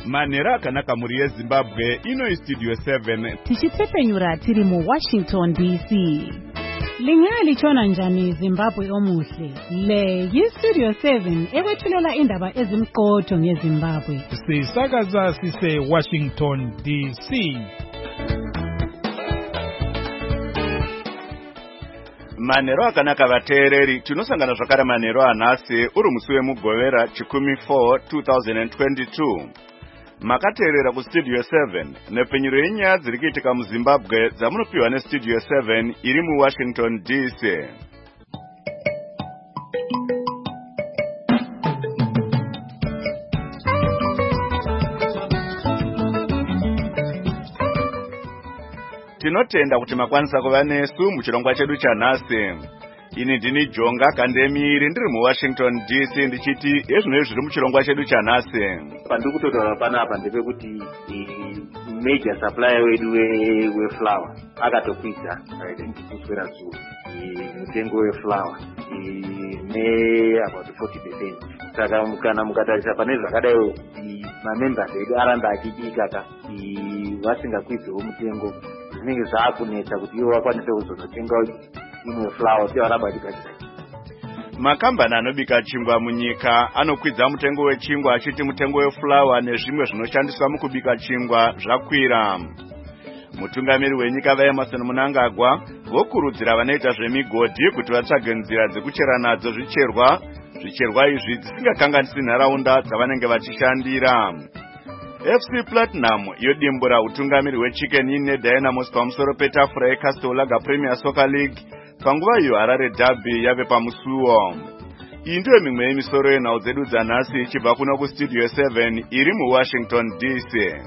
manhero akanaka mhuri yezimbabwe. Ino istudio 7 tichitepfenyura tiri muWashington DC. Lingalitshona njani Zimbabwe omuhle? Le yistudio 7 ekwethulela indaba ezimqotho ngeZimbabwe. Sisakaza sise Washington DC. manhero akanaka vateereri. Tinosangana zvakare manhero anhasi uri musi wemugovera chikumi 4 2022. Makateerera kustudio 7 nepfenyuro yenyaya dziri kuitika muZimbabwe dzamunopiwa nestudio 7 iri muWashington DC. Tinotenda kuti makwanisa kuva nesu muchirongwa chedu chanhasi. Ini ndini Jonga Kandemiri ndiri muWashington DC ndichiti ezvinoi zviri muchirongwa chedu chanhasi. Pandiri kutotaura panapa ndepekuti major supplier wedu weflower akatokwidza kuswera zuva mutengo weflower about 40%. Saka kana mukatarisa pane zvakadai mamembers edu aramba achidika vasingakwidzewo mutengo zvinenge zvaakunetsa kuti ivo vakwanise kuzonotenga imwe flower tivaramba achigadzira. Makambani anobika chingwa munyika anokwidza mutengo wechingwa achiti mutengo weflower nezvimwe zvinoshandiswa mukubika chingwa zvakwira. Mutungamiri wenyika vaEmmerson Mnangagwa vokurudzira vanoita zvemigodhi kuti vatsvage nzira dzekuchera nadzo zvicherwa izvi dzisingakanganisi nharaunda dzavanenge vachishandira. FC Platinum yodimbura utungamiri weChicken Inn neDynamos pamusoro petafura yeCastle Lager Premier Soccer League panguva iyo Harare Derby yave pamusuwo. Iyi ndiyo mimwe yemisoro yenhau dzedu dzanhasi ichibva kuno kustudio 7 iri muWashington DC.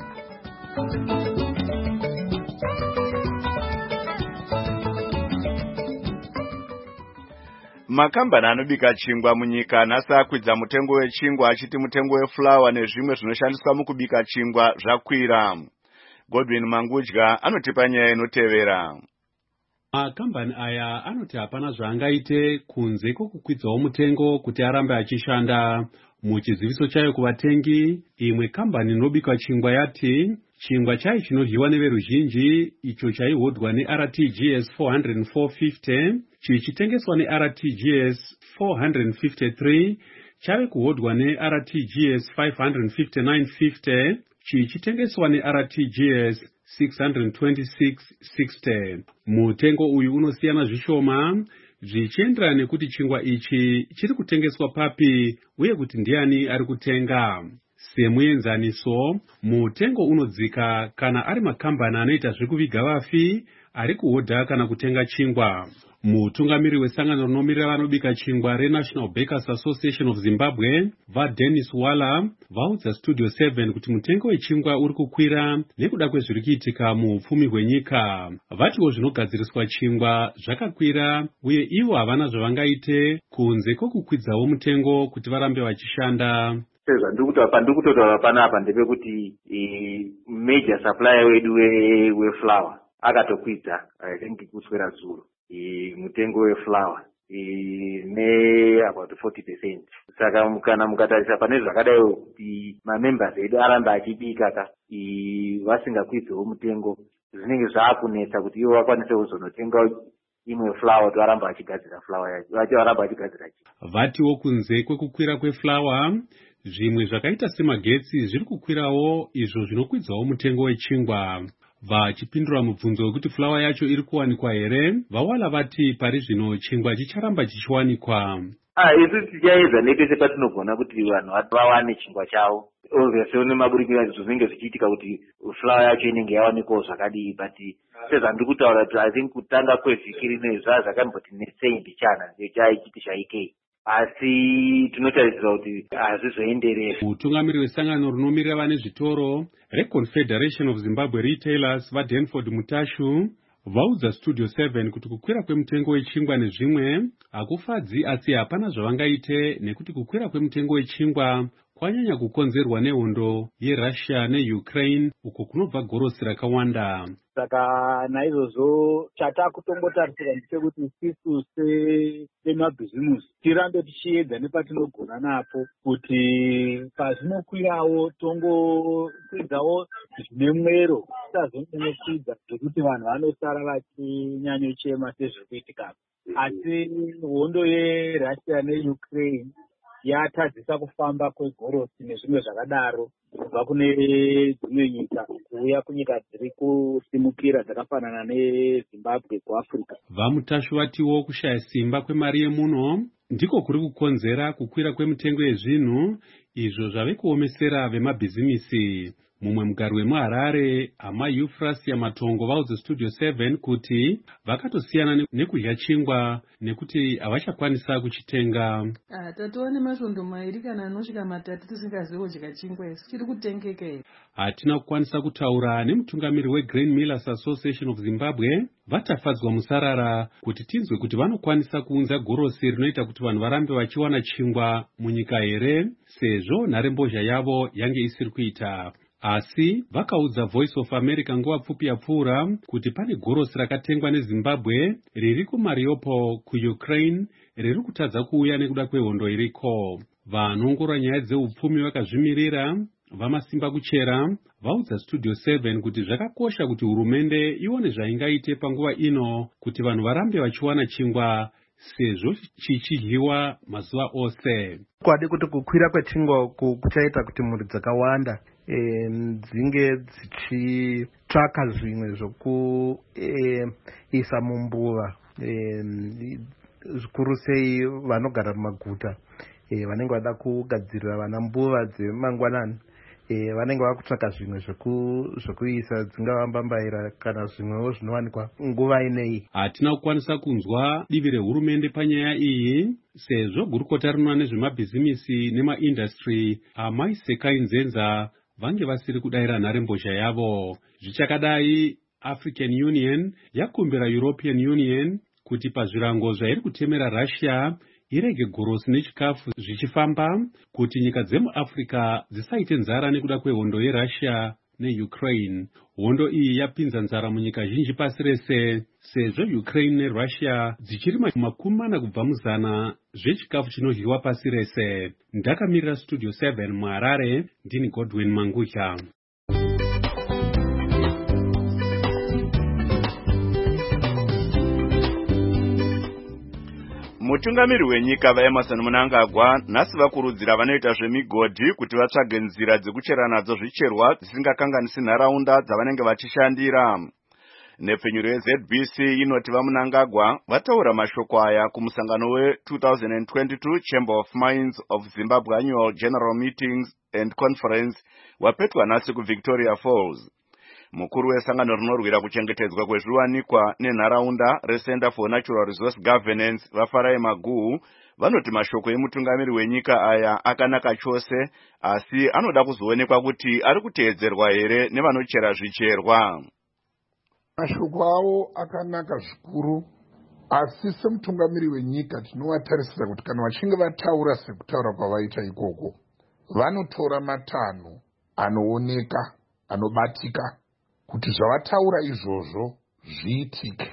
Makambani anobika chingwa munyika nhasi akwidza mutengo wechingwa achiti mutengo weflower nezvimwe zvinoshandiswa mukubika chingwa zvakwira. Godwin Mangudya anotipa nyaya inotevera. Makambani aya anoti hapana zvaangaite kunze kwokukwidzawo mutengo kuti arambe achishanda. Muchiziviso chayo kuvatengi, imwe kambani inobika chingwa yati chingwa chai chinoryiwa neveruzhinji icho chaihodhwa neRTGS 450 chichitengeswa neRTGS 453 chave kuhodhwa neRTGS 559.50 chichitengeswa neRTGS 626.60. Mutengo uyu unosiyana zvishoma zvichienderana nekuti chingwa ichi chiri kutengeswa papi uye kuti ndiani ari kutenga. Semuenzaniso, mutengo unodzika kana ari makambani anoita zvekuviga vafi ari kuhodha kana kutenga chingwa. Mutungamiri wesangano rinomirira vanobika chingwa reNational Bakers Association of Zimbabwe, vaDennis Wala, vaudza Studio 7 kuti mutengo wechingwa uri kukwira nekuda kwezviri kuitika muupfumi hwenyika. Vatiwo zvinogadziriswa chingwa zvakakwira uye ivo havana zvavangaite kunze kwokukwidzawo mutengo kuti varambe vachishanda. Pandiri kutotaura panapa ndepekuti major supplier wedu weflower akatokwidza kuswera zuro mutengo weflower about 40%. Saka kana mukatarisa pane zvakadai mamembers edu aramba achidika vasingakwidzewo mutengo zvinenge zvaakunetsa kuti ivo vakwanise kuzonotenga imwe flower tivaramba vachigadzira flower yacho vachivaramba vachigadzira. Vatiwo kunze kwekukwira kweflower, zvimwe zvakaita semagetsi zviri kukwirawo izvo zvinokwidzawo mutengo wechingwa. Vachipindura mubvunzo wekuti flower yacho iri kuwanikwa here, Vawala vati pari zvino chingwa chicharamba chichiwanikwa. Isu tichaedza nepese patinogona kuti vanhu vawane chingwa chavo. Obviously nemaburikiro zvinenge zvichiitika kuti flower yacho inenge yawanikwawo zvakadii, but sezvandiri kutaura kuti I think kutanga kwevhiki rino zvakamboti nesei ndichana chaichiti chaikei. Asi tinotarisira kuti hazvizoenderera. Mutungamiri wesangano rinomirira vane zvitoro reConfederation of Zimbabwe Retailers vaDenford Mutashu vaudza Studio 7 kuti kukwira kwemutengo wechingwa nezvimwe hakufadzi asi hapana zvavangaite nekuti kukwira kwemutengo wechingwa kwanyanya kukonzerwa nehondo yeRussia neUkraine uko kunobva gorosi rakawanda. Saka naizvozvo chatakutongotarisira ndechekuti isisu semabhizimusi tirambe tichiedza nepatinogona napo kuti pazvinokwirawo tongokwidzawo zvine mwero, tisazonyanyokwidza zvekuti vanhu vanosara vachinyanyochema sezvirikuitika. Asi hondo yeRussia neUkraine yatadzisa kufamba kwegorosi nezvimwe zvakadaro kubva kune dzimwe nyika kuuya kunyika dziri kusimukira dzakafanana neZimbabwe kuAfrica. Vamutashu vatiwo kushaya simba kwemari yemuno ndiko kuri kukonzera kukwira kwemitengo yezvinhu izvo zvave kuomesera vemabhizimisi. Mumwe mugari wemuHarare, Hama Euphrasia Matongo, vaudza Studio 7 kuti vakatosiyana nekudya chingwa nekuti havachakwanisa kuchitenga. Tatoone masvondo mairi kana anosvika matatu tisingazivi kudya chingwa isi chiri kutengeka here. Hatina kukwanisa kutaura nemutungamiri weGrain Millers Association of Zimbabwe vatafadzwa musarara kuti tinzwe kuti vanokwanisa kuunza gorosi rinoita kuti vanhu varambe vachiwana chingwa munyika here, sezvo nharembozha yavo yange isiri kuita. Asi vakaudza Voice of America nguva pfupi yapfuura kuti pane gorosi rakatengwa neZimbabwe riri kuMariupol kuUkraine riri kutadza kuuya nekuda kwehondo iriko. Vanoongorora nyaya dzeupfumi vakazvimirira vamasimba kuchera vaudza Studio 7 kuti zvakakosha kuti hurumende ione zvaingaite panguva ino kuti vanhu varambe vachiwana chingwa sezvo chichidyiwa mazuva ose. Kwadi kuti kukwira kwechingwa kuchaita kuti mhuri dzakawanda dzinge dzichitsvaka zvimwe zvokuisa mumbuva, zvikuru sei vanogara mumaguta vanenge vada kugadzirira vana mbuva dzemangwanani. Vanenge vakutsvaka zvimwe zvokuisa dzingava mbambaira kana zvimwewo zvinowanikwa nguva ineyi. Hatina kukwanisa kunzwa divi rehurumende panyaya iyi sezvo gurukota rinoona nezvemabhizimisi nemaindastry amaisekai nzenza vange vasiri kudayira nharembozha yavo. Zvichakadai, African Union yakumbira European Union kuti pazvirango zvairi kutemera Russia irege gorosi nechikafu zvichifamba kuti nyika dzemuAfrica dzisaite nzara nekuda kwehondo yeRussia neUkraine. Hondo iyi yapinza nzara munyika zhinji pasi rese sezvo Ukraine neRussia dzichirima 40 kubva muzana zvechikafu chinodyiwa pasi rese. Ndakamirira Studio 7 muHarare, ndini Godwin Mangutya. Mutungamiri wenyika vaEmerson Mnangagwa nhasi vakurudzira vanoita zvemigodhi kuti vatsvage nzira dzekuchera nadzo zvicherwa dzisingakanganisi nharaunda dzavanenge vachishandira. Nepfenyuro yeZBC inoti vaMnangagwa vataura mashoko aya kumusangano we-2022 Chamber of Mines of Zimbabwe Annual General Meetings and Conference wapetwa nhasi kuVictoria Falls. Mukuru wesangano rinorwira kuchengetedzwa kwezviwanikwa nenharaunda reCenter for Natural Resource Governance Vafarai Maguhu vanoti mashoko emutungamiri wenyika aya akanaka chose, asi anoda kuzoonekwa kuti ari kuteedzerwa here nevanochera zvicherwa. Mashoko avo akanaka zvikuru, asi semutungamiri wenyika tinovatarisira kuti kana vachinge vataura sekutaura kwavaita ikoko, vanotora matanho anooneka, anobatika kuti zvavataura izvozvo zviitike.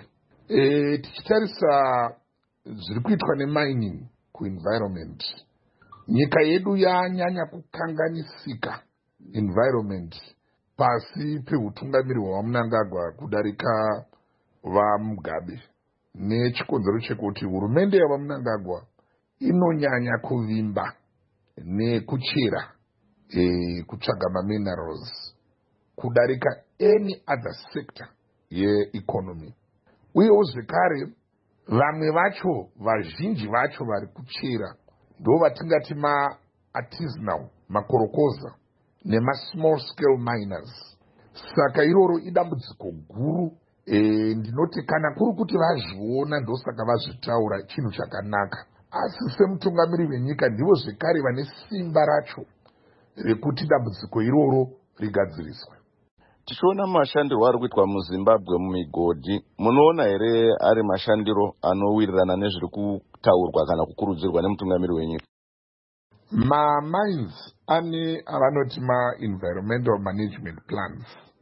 Tichitarisa zviri kuitwa nemining kuenvironment, nyika yedu yanyanya kukanganisika environment pasi pehutungamiri hwaMnangagwa kudarika vaMugabe, nechikonzero chekuti hurumende yavaMnangagwa inonyanya kuvimba nekuchera kutsvaga maminerals kudarika any other sector yeeconomy. Uyewo zvekare vamwe vacho, vazhinji vacho vari kuchera ndo vatingati ma-artisanal, makorokoza nema-small scale miners. Saka iroro idambudziko guru. Ndinoti kana kuri kuti vazviona ndosaka vazvitaura chinhu chakanaka, asi semutungamiri wenyika ndivo zvekare vane simba racho rekuti dambudziko iroro rigadziriswe. Tichiona mashandiro ari kuitwa muZimbabwe mumigodhi, munoona here ari mashandiro anowirirana nezviri kutaurwa kana kukurudzirwa nemutungamiri wenyika? Mines ane avanoti environmental management plans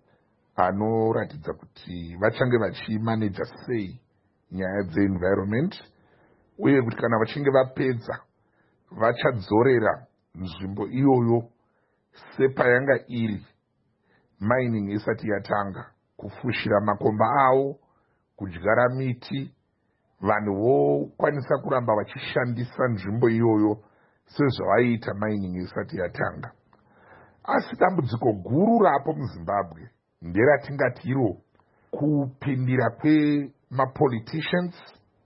anoratidza kuti vachange vachimaneja sei nyaya dze-environment, uye kuti kana vachinge vapedza vachadzorera nzvimbo iyoyo sepayanga iri mining isati yatanga, kufushira makomba avo, kudyara miti, vanhu vokwanisa kuramba vachishandisa nzvimbo iyoyo sezvavaiita mining isati yatanga. Asi dambudziko guru rapo muZimbabwe nderatingati iro kupindira kwemapoliticians,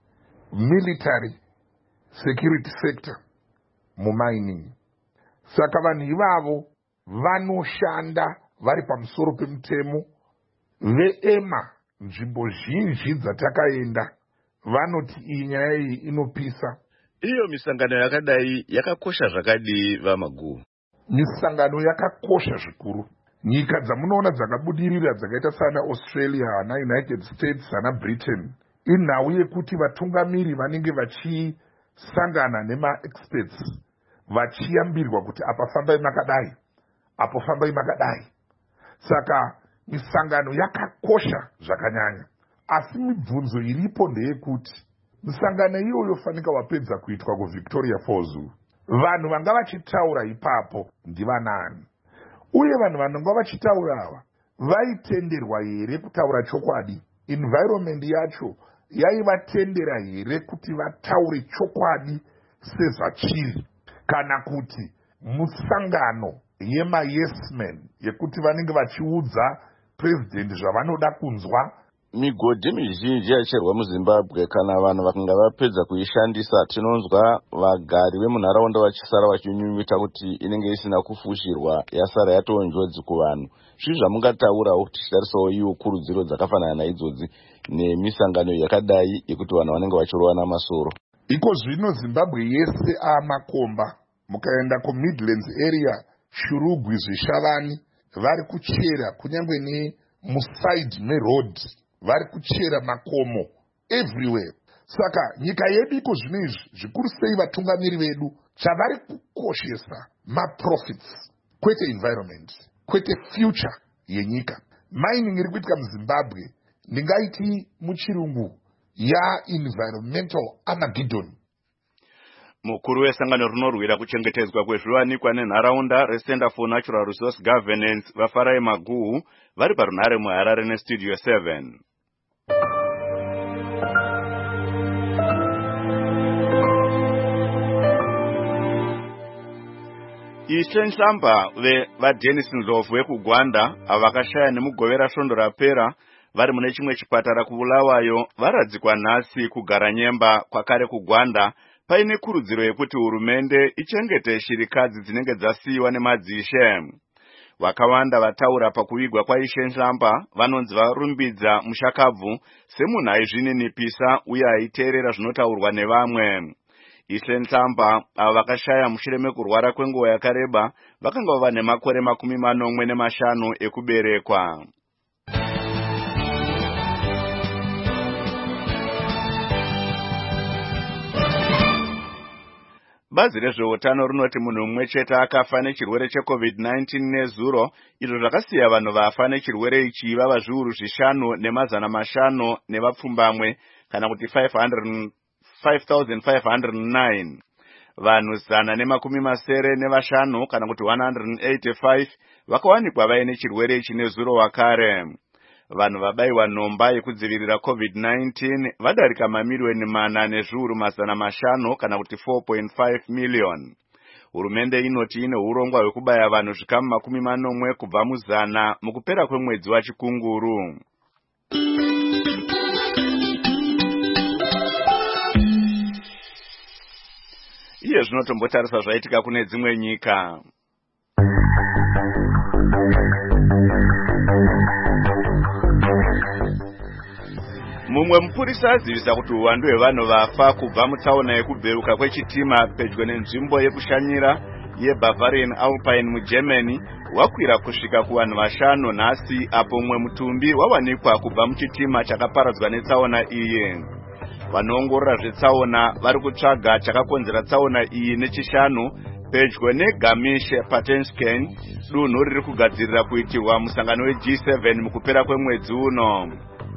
military, security sector mumining. Saka vanhu ivavo vanoshanda vari pamusoro pemutemo. Veema nzvimbo zhinji dzatakaenda vanoti iyi nyaya iyi inopisa. Iyo misangano yakadai yakakosha zvakadii vaMaguu? Misangano yakakosha zvikuru. Nyika dzamunoona dzakabudirira dzakaita sana Australia, na United States, na Britain, inhau yekuti vatungamiri vanenge vachisangana nema-experts vachiyambirwa kuti apa fambai makadai, apo fambai makadai. Saka misangano yakakosha zvakanyanya. Asi mibvunzo iripo ndeyekuti misangano iyoyo yofanika wapedza kuitwa kuVictoria Falls, vanhu vanga vachitaura ipapo ndivanani? Uye vanhu vanenge vachitaura ava vaitenderwa here kutaura chokwadi? Environment yacho yaivatendera here kuti vataure chokwadi sezvachiri? Kana kuti musangano yema-yes men yekuti vanenge vachiudza president zvavanoda kunzwa? Migodhi mizhinji yacherwa muZimbabwe kana vanhu vakanga vapedza kuishandisa, tinonzwa vagari vemunharaunda vachisara vachinyunyuta kuti inenge isina kufushirwa, yasara yatova njodzi kuvanhu. Zvii zvamungataurawo kuti tichitarisawo iwo kurudziro dzakafanana naizodzi nemisangano yakadai yekuti vanhu vanenge vachirowana masoro? Iko zvino Zimbabwe yese amakomba, mukaenda kuMidlands area, Shurugwi, Zvishavani, vari kuchera kunyangwe nemuside meroad, vari kuchera makomo everywhere. Saka nyika yedu iko zvino izvi zvikuru sei vatungamiri vedu chavari kukoshesa maprofits, kwete environment, kwete future yenyika. Mining iri kuitika muZimbabwe ndingaiti muchirungu environmental Armageddon. Mukuru wesangano rinorwira kuchengetedzwa kwezviwanikwa nenharaunda reCenter for Natural Resource Governance vaFarai Maguu vari parunhare muHarare neStudio 7. Ishenshamba vaDennis Ndlovu vekugwanda ava vakashaya nemugovera svondo rapera vari mune chimwe chipatara kuBulawayo varadzikwa nhasi kugara nyemba kwakare kugwanda paine kurudziro yekuti hurumende ichengete shirikadzi dzinenge dzasiyiwa nemadzishe. Vakawanda vataura pakuvigwa kwaIshenshamba vanonzi varumbidza mushakabvu semunhu aizvininipisa uye aiteerera zvinotaurwa nevamwe. Ishenshamba ava vakashaya mushure mekurwara kwenguva yakareba vakanga vava nemakore 45 ekuberekwa. Bazi rezveutano rinoti munhu mumwe chete akafa nechirwere cheCovid-19 nezuro, izvo zvakasiya vanhu vafa nechirwere ichi vava zviuru 5,500 nevapfumbamwe kana kuti 5,509. Vanhu 175 kana kuti 185 vakawanikwa vaine chirwere ichi nezuro wakare. Vanhu vabayiwa nhomba yekudzivirira COVID-19 vadarika mamiliyoni 4,500 kana kuti 4.5 million. Hurumende inoti ine urongwa hwekubaya vanhu zvikamu 40 kubva mu100 mukupera kwemwedzi waChikunguru. Iye zvinotombotarisa zvaitika kune dzimwe nyika. Mumwe mupurisa azivisa kuti uwandu hwevanhu vafa kubva mutsaona yekubheruka kwechitima pedyo nenzvimbo yekushanyira yeBavarian Alpine muGermany hwakwira kusvika kuvanhu 5 nhasi, apo umwe mutumbi wawanikwa kubva muchitima chakaparadzwa netsaona iyi. Vanoongorora zvetsaona vari kutsvaga chakakonzera tsaona iyi nechishanu pedyo neGarmisch Patenskei, dunhu riri kugadzirira kuitirwa musangano weG7 mukupera kwemwedzi uno.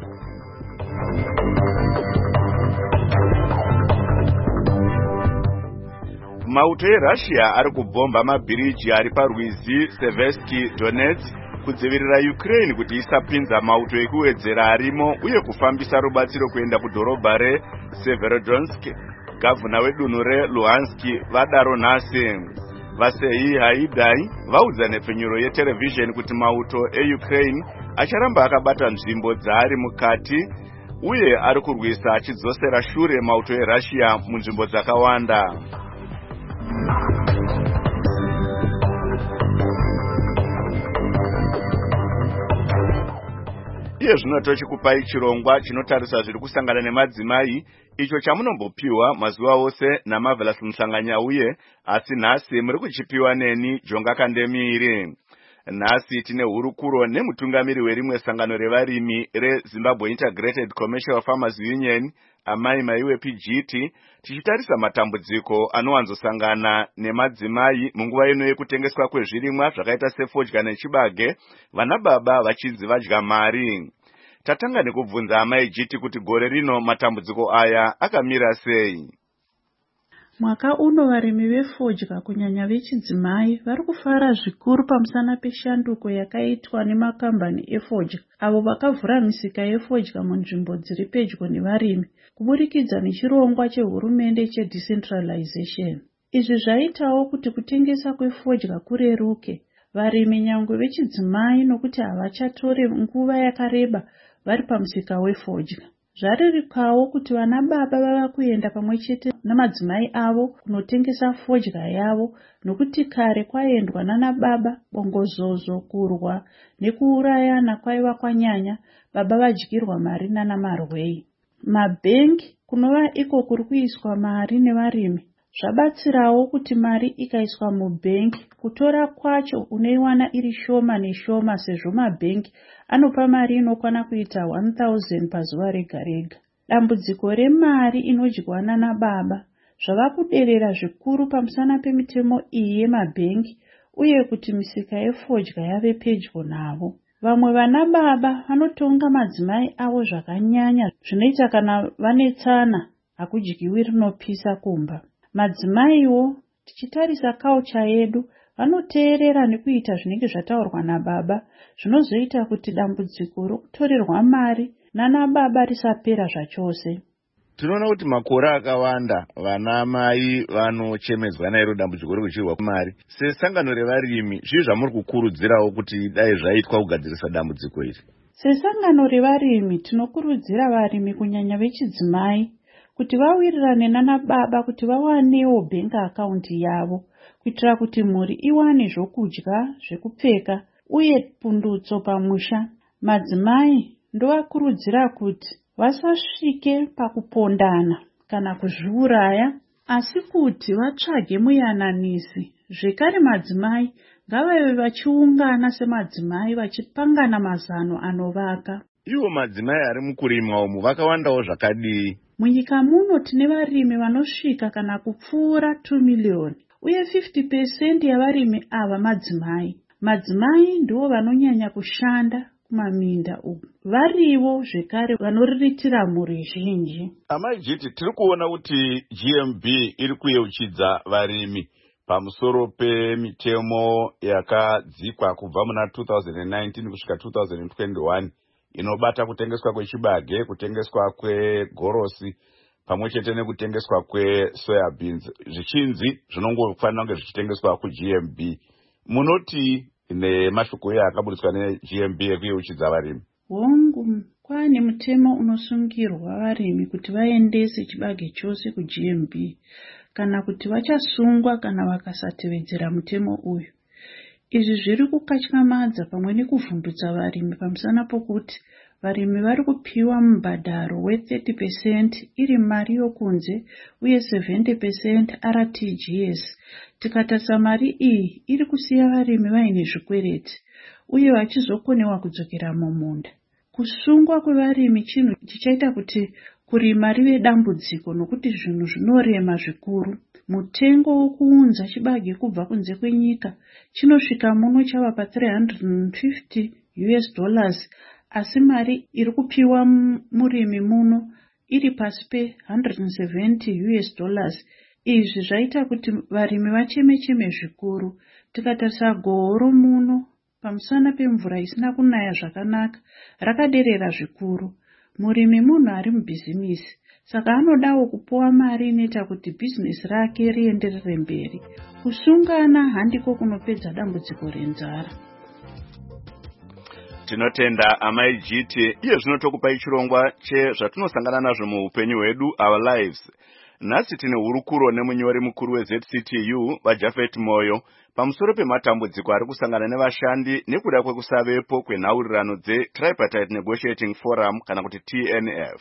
Mauto eRussia ari kubhomba mabhiriji ari parwizi Seversky Donetsk kudzivirira Ukraine kuti isapinza mauto ekuwedzera arimo uye kufambisa rubatsiro kuenda kudhorobha reSeverodonetsk. Gavana wedunhu reLuhansk vadaro nhasi. Vasei Haidai vaudza nepfenyuro yeterevhizheni kuti mauto eUkraine acharamba akabata nzvimbo dzaari mukati uye ari kurwisa achidzosera shure mauto eRussia munzvimbo dzakawanda. Iye zvino tochikupai chirongwa chinotarisa zviri kusangana nemadzimai, icho chamunombopiwa mazuva ose naMarvelous Musanganya uye asi nhasi muri kuchipiwa neni Jonga Kandemiri. Nhasi tine hurukuro nemutungamiri werimwe sangano revarimi reZimbabwe Integrated Commercial Farmers Union, Amai Maiwe PGT, tichitarisa matambudziko anowanzosangana nemadzimai munguva ino yekutengeswa kwezvirimwa zvakaita sefodya nechibage, vana baba vachinzi vadya mari. Tatanga nekubvunza Amai GT kuti gore rino matambudziko aya akamira sei. Mwaka uno varimi vefodya kunyanya vechidzimai vari kufara zvikuru pamusana peshanduko yakaitwa nemakambani efodya avo vakavhura misika yefodya munzvimbo dziri pedyo nevarimi kuburikidza nechirongwa chehurumende chedecentralization. Izvi zvaitawo kuti kutengesa kwefodya kureruke varimi nyangwe vechidzimai nokuti havachatore nguva yakareba vari pamusika wefodya. Zvarerukawo kuti vana baba vava kuenda pamwe chete namadzimai avo kunotengesa fodya yavo nokuti kare kwaendwa nana baba bongozozo kurwa nekuurayana kwaiva kwanyanya, baba vadyirwa mari nana marwei. Mabhengi kunova iko kuri kuiswa mari nevarimi zvabatsirawo kuti mari ikaiswa mubhengi kutora kwacho unoiwana iri shoma neshoma sezvo mabhengi anopa mari inokwana kuita 1000 pazuva rega rega. Dambudziko remari inodyiwa nana baba zvava kuderera zvikuru pamusana pemitemo iyi yemabhengi uye kuti misika yefodya yave pedyo navo. Vamwe vana baba vanotonga madzimai avo zvakanyanya zvinoita kana vanetsana hakudyiwi rinopisa kumba. Madzimaiwo tichitarisa culture yedu vanoteerera nekuita zvinenge zvataurwa nababa, zvinozoita kuti dambudziko rokutorerwa mari nana baba risapera zvachose. Tinoona kuti makore akawanda vana mai vanochemedzwa nairo dambudziko rekuchirwa mari. Sesangano revarimi zvii zvamuri kukurudzirawo kuti dai zvaitwa kugadzirisa dambudziko iri? Sesangano revarimi tinokurudzira varimi kunyanya vechidzimai kuti vawirirane nana baba kuti vawanewo bank account yavo kuitira kuti mhuri iwane zvokudya, zvekupfeka uye pundutso pamusha. Madzimai ndovakurudzira kuti vasasvike pakupondana kana kuzviuraya asi kuti vatsvage muyananisi. Zvekare madzimai ngavave vachiungana semadzimai vachipangana mazano anovaka. Ivo madzimai ari mukurima umu vakawandawo zvakadii? Munyika muno tine varimi vanosvika kana kupfuura 2 million uye 50% yavarimi ava madzimai. Madzimai ndivo vanonyanya kushanda kumaminda uku. Varivo zvekare vanoriritira mhuri zhinji. Amai Jiti, tiri kuona kuti GMB iri kuyeuchidza varimi pamusoro pemitemo yakadzikwa kubva muna 2019 kusvika 2021 inobata kutengeswa kwechibage, kutengeswa kwegorosi pamwe chete nekutengeswa kwesoya beans. Zvichinzi zvinongofanira kunge zvichitengeswa kuGMB. Munoti nemashoko akaburitswa neGMB ekuyeuchidza varimi? Hongu, kwaane mutemo unosungirwa varimi kuti vaendese chibage chose kuGMB kana kuti vachasungwa kana vakasatevedzera mutemo uyu. Izvi zviri kukatyamadza pamwe nekuvhundutsa varimi pamusana pokuti varimi vari kupiwa mubhadharo we30% iri mari yokunze uye 70% RTGS. Tikatarisa mari iyi iri kusiya varimi vaine zvikwereti uye vachizokonewa kudzokera mumunda. Kusungwa kwevarimi chinhu chichaita kuti kurima rive dambudziko nokuti zvinhu zvinorema zvikuru. Mutengo wokuunza chibage kubva kunze kwenyika chinosvika muno chava pa $350, asi mari iri kupiwa murimi muno iri pasi pe $170. Izvi zvaita kuti varimi vacheme zvikuru. Tikatarisa gohoro muno, pamusana pemvura isina kunaya zvakanaka, rakaderera zvikuru. Murimi munhu ari mubhizimisi, saka anodawo kupuwa mari inoita kuti bhizinesi rake rienderere mberi. Kusungana handiko kunopedza dambudziko renzara. Tinotenda amai GT, iye zvino tokupai chirongwa chezvatinosangana nazvo muupenyu hwedu, our lives. Nhasi tine hurukuro nemunyori mukuru weZCTU vaJafet Moyo pamusoro pematambudziko ari kusangana nevashandi nekuda kwekusavepo kwenhaurirano dzeTripartite Negotiating Forum kana kuti TNF.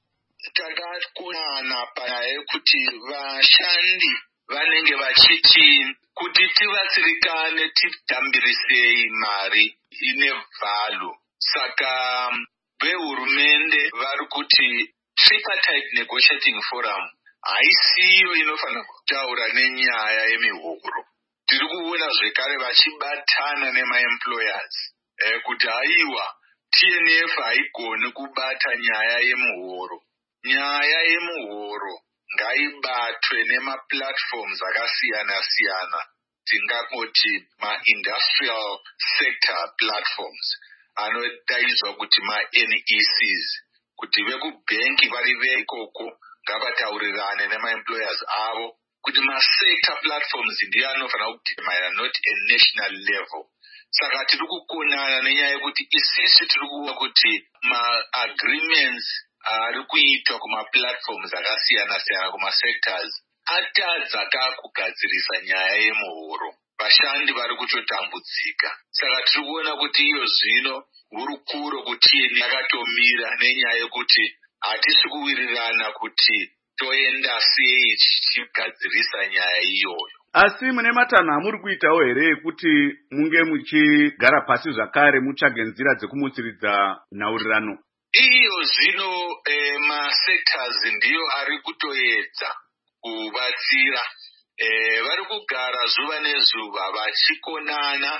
Takakunana panyaya yekuti vashandi vanenge vachiti kuti tivatsirikane tidambirisei mari ine vhalo. Saka vehurumende vari kuti Tripartite Negotiating Forum haisiyo inofanira kutaura nenyaya yemihoro. Tiri kuona zvekare vachibatana nemaemployers kuti haiwa TNF haigoni kubata nyaya yemuhoro. Nyaya yemuhoro ngaibatwe nemaplatforms akasiyana-siyana, tingangoti ma-industrial sector platforms anodaidzwa kuti ma-NECs, kuti vekubhenki varive ikoko ngavataurirane nemaemployers avo kuti ma-sector platforms ndiye anofanira kudetermina, not a national level. Saka tiri kukonana nenyaya yekuti isisi tiri kuona kuti ma-agreements ari kuitwa kuma-platforms akasiyana-siyana kuma-sectors atadza kakugadzirisa nyaya yemuhoro. Vashandi vari kutotambudzika. Saka tiri kuona kuti iyo zvino hurukuro kuti yakatomira nenyaya yekuti hatisi kuwirirana kuti toenda sei tichigadzirisa nyaya iyoyo. Asi mune matanho amuri kuitawo here ekuti munge muchigara pasi zvakare mutsvage nzira dzekumutsiridza nhaurirano? Iyo zvino ma-sectors ndiyo ari kutoedza kubatsira. Vari kugara zuva nezuva vachikonana.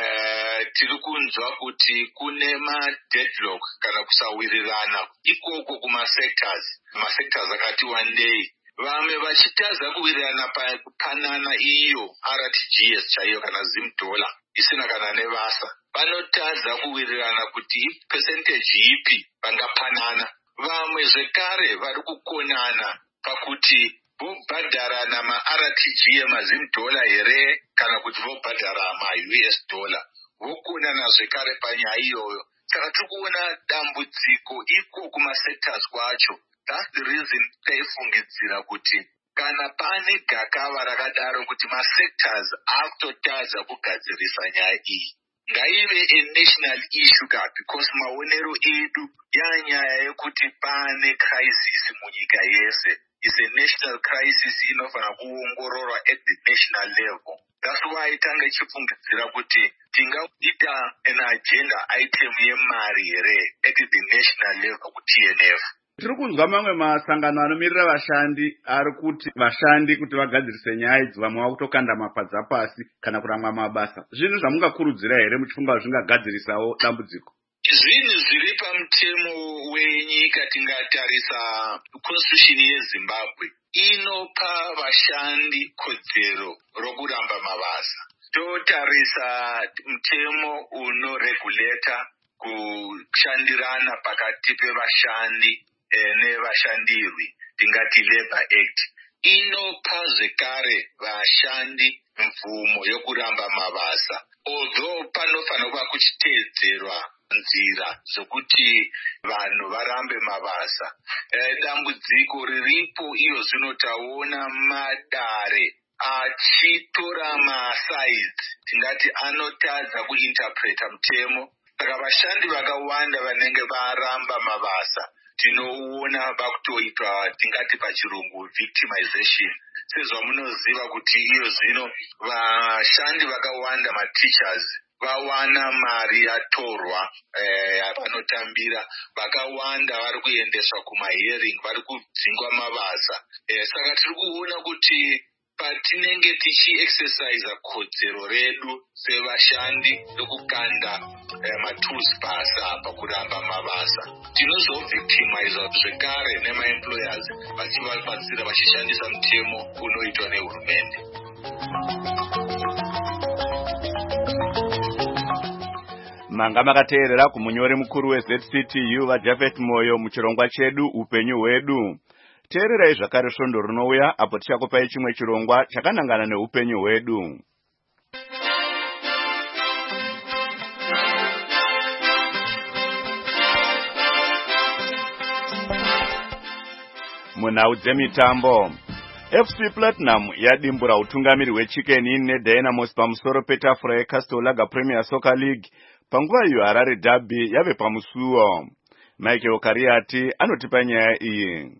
Tiri kunzwa kuti kune ma-deadlock kana kusawirirana ikoko kuma-sectors akati wandei. Vamwe vachitadza kuwirirana pakupanana iyo RTGS chaiyo kana Zimdola isina kana nevasa. Vanotadza kuwirirana kuti percentage ipi vangapanana. Vamwe zvekare vari kukonana pakuti vobhadharana ma-RTG mazimdola here kana kuti vobhadhara ma-US dollar. Vokonana zvekare panyaya iyoyo. Saka tiri kuona dambudziko iko kuma-sectors kwacho. That's the reason taifungidzira kuti kana pane gakava rakadaro kuti ma-sectors akutotadza kugadzirisa nyaya iyi, ngaive a national issue because maonero edu yanyaya yekuti pane crisis munyika yese. It's a national crisis inofanira kuongororwa at the national level. That's why tanga ichifungidzira kuti tingaita an agenda item yemari here at the national level ku TNF. Tiri kunzwa mamwe masangano anomirira vashandi ari kuti vashandi kuti vagadzirise nyaya idzi vamwe vakutokanda mapadza pasi kana kurangwa mabasa. Zvinhu zvamungakurudzira here muchifunga zvingagadzirisawo dambudziko? Zvinhu zviri pamutemo wenyika tingatarisa constitution yeZimbabwe inopa vashandi kodzero rokuramba mabasa. Totarisa mutemo unoreguleta kushandirana pakati pevashandi nevashandirwi, tingati Labor Act, inopa zvekare vashandi mvumo yokuramba mabasa. Although panofanira kuva kuchiteedzerwa nzira zokuti vanhu varambe mabasa. Dambudziko riripo iyo zvinotaona madare achitora masides, tingati anotadza kuinterpreta mutemo. Saka vashandi vakawanda vanenge varamba mabasa tinoona vakutoitwa tingati pachirungu victimization. Sezvamunoziva kuti iyo zvino vashandi vakawanda, ma-teachers vawana mari yatorwa vanotambira. Vakawanda vari kuendeswa kumahearing, vari kudzingwa mabasa. Saka tiri kuona kuti patinenge tichiexercise kodzero redu sevashandi rekukanda matools basa pakuramba mabasa, tinozovhictimizwa zvekare nemaemployers vachivabatsira vachishandisa mutemo unoitwa nehurumende. Manga makateerera kumunyori mukuru weZCTU vaJafet Moyo muchirongwa chedu upenyu hwedu. Teererai zvakare svondo rinouya apo tichakupai chimwe chirongwa chakanangana neupenyu hwedu. Munhau dzemitambo, FC Platinum yadimbura utungamiri hweChicken Inn neDynamos pamusoro petafura yeCastle Lager Premier Soccer League panguva iyo Harare Derby yave pamusuwo. Michael Kariati anotipa nyaya iyi.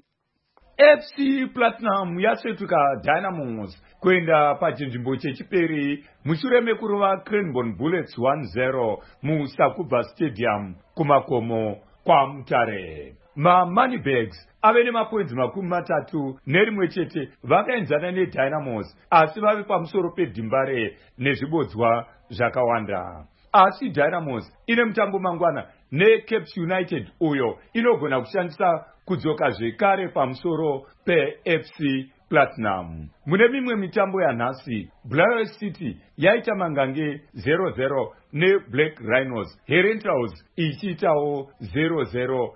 FC Platinum yasvetuka Dynamos kuenda pachinzvimbo chechipiri mushure mekurova Cranbourne Bullets 1-0 muSakuba Stadium kumakomo kwaMutare. MaMoneybags ave nemapoints 31 vakaenzana neDynamos asi vave pamusoro pedhimbare nezvibodzwa zvakawanda. Asi Dynamos ine mutambo mangwana neCapes United uyo inogona kushandisa kudzoka zvekare pamusoro peFC Platinum. Mune mimwe mitambo yanhasi, Blair City yaita mangange 0-0 neBlack Rhinos, Herentals ichiitawo 0-0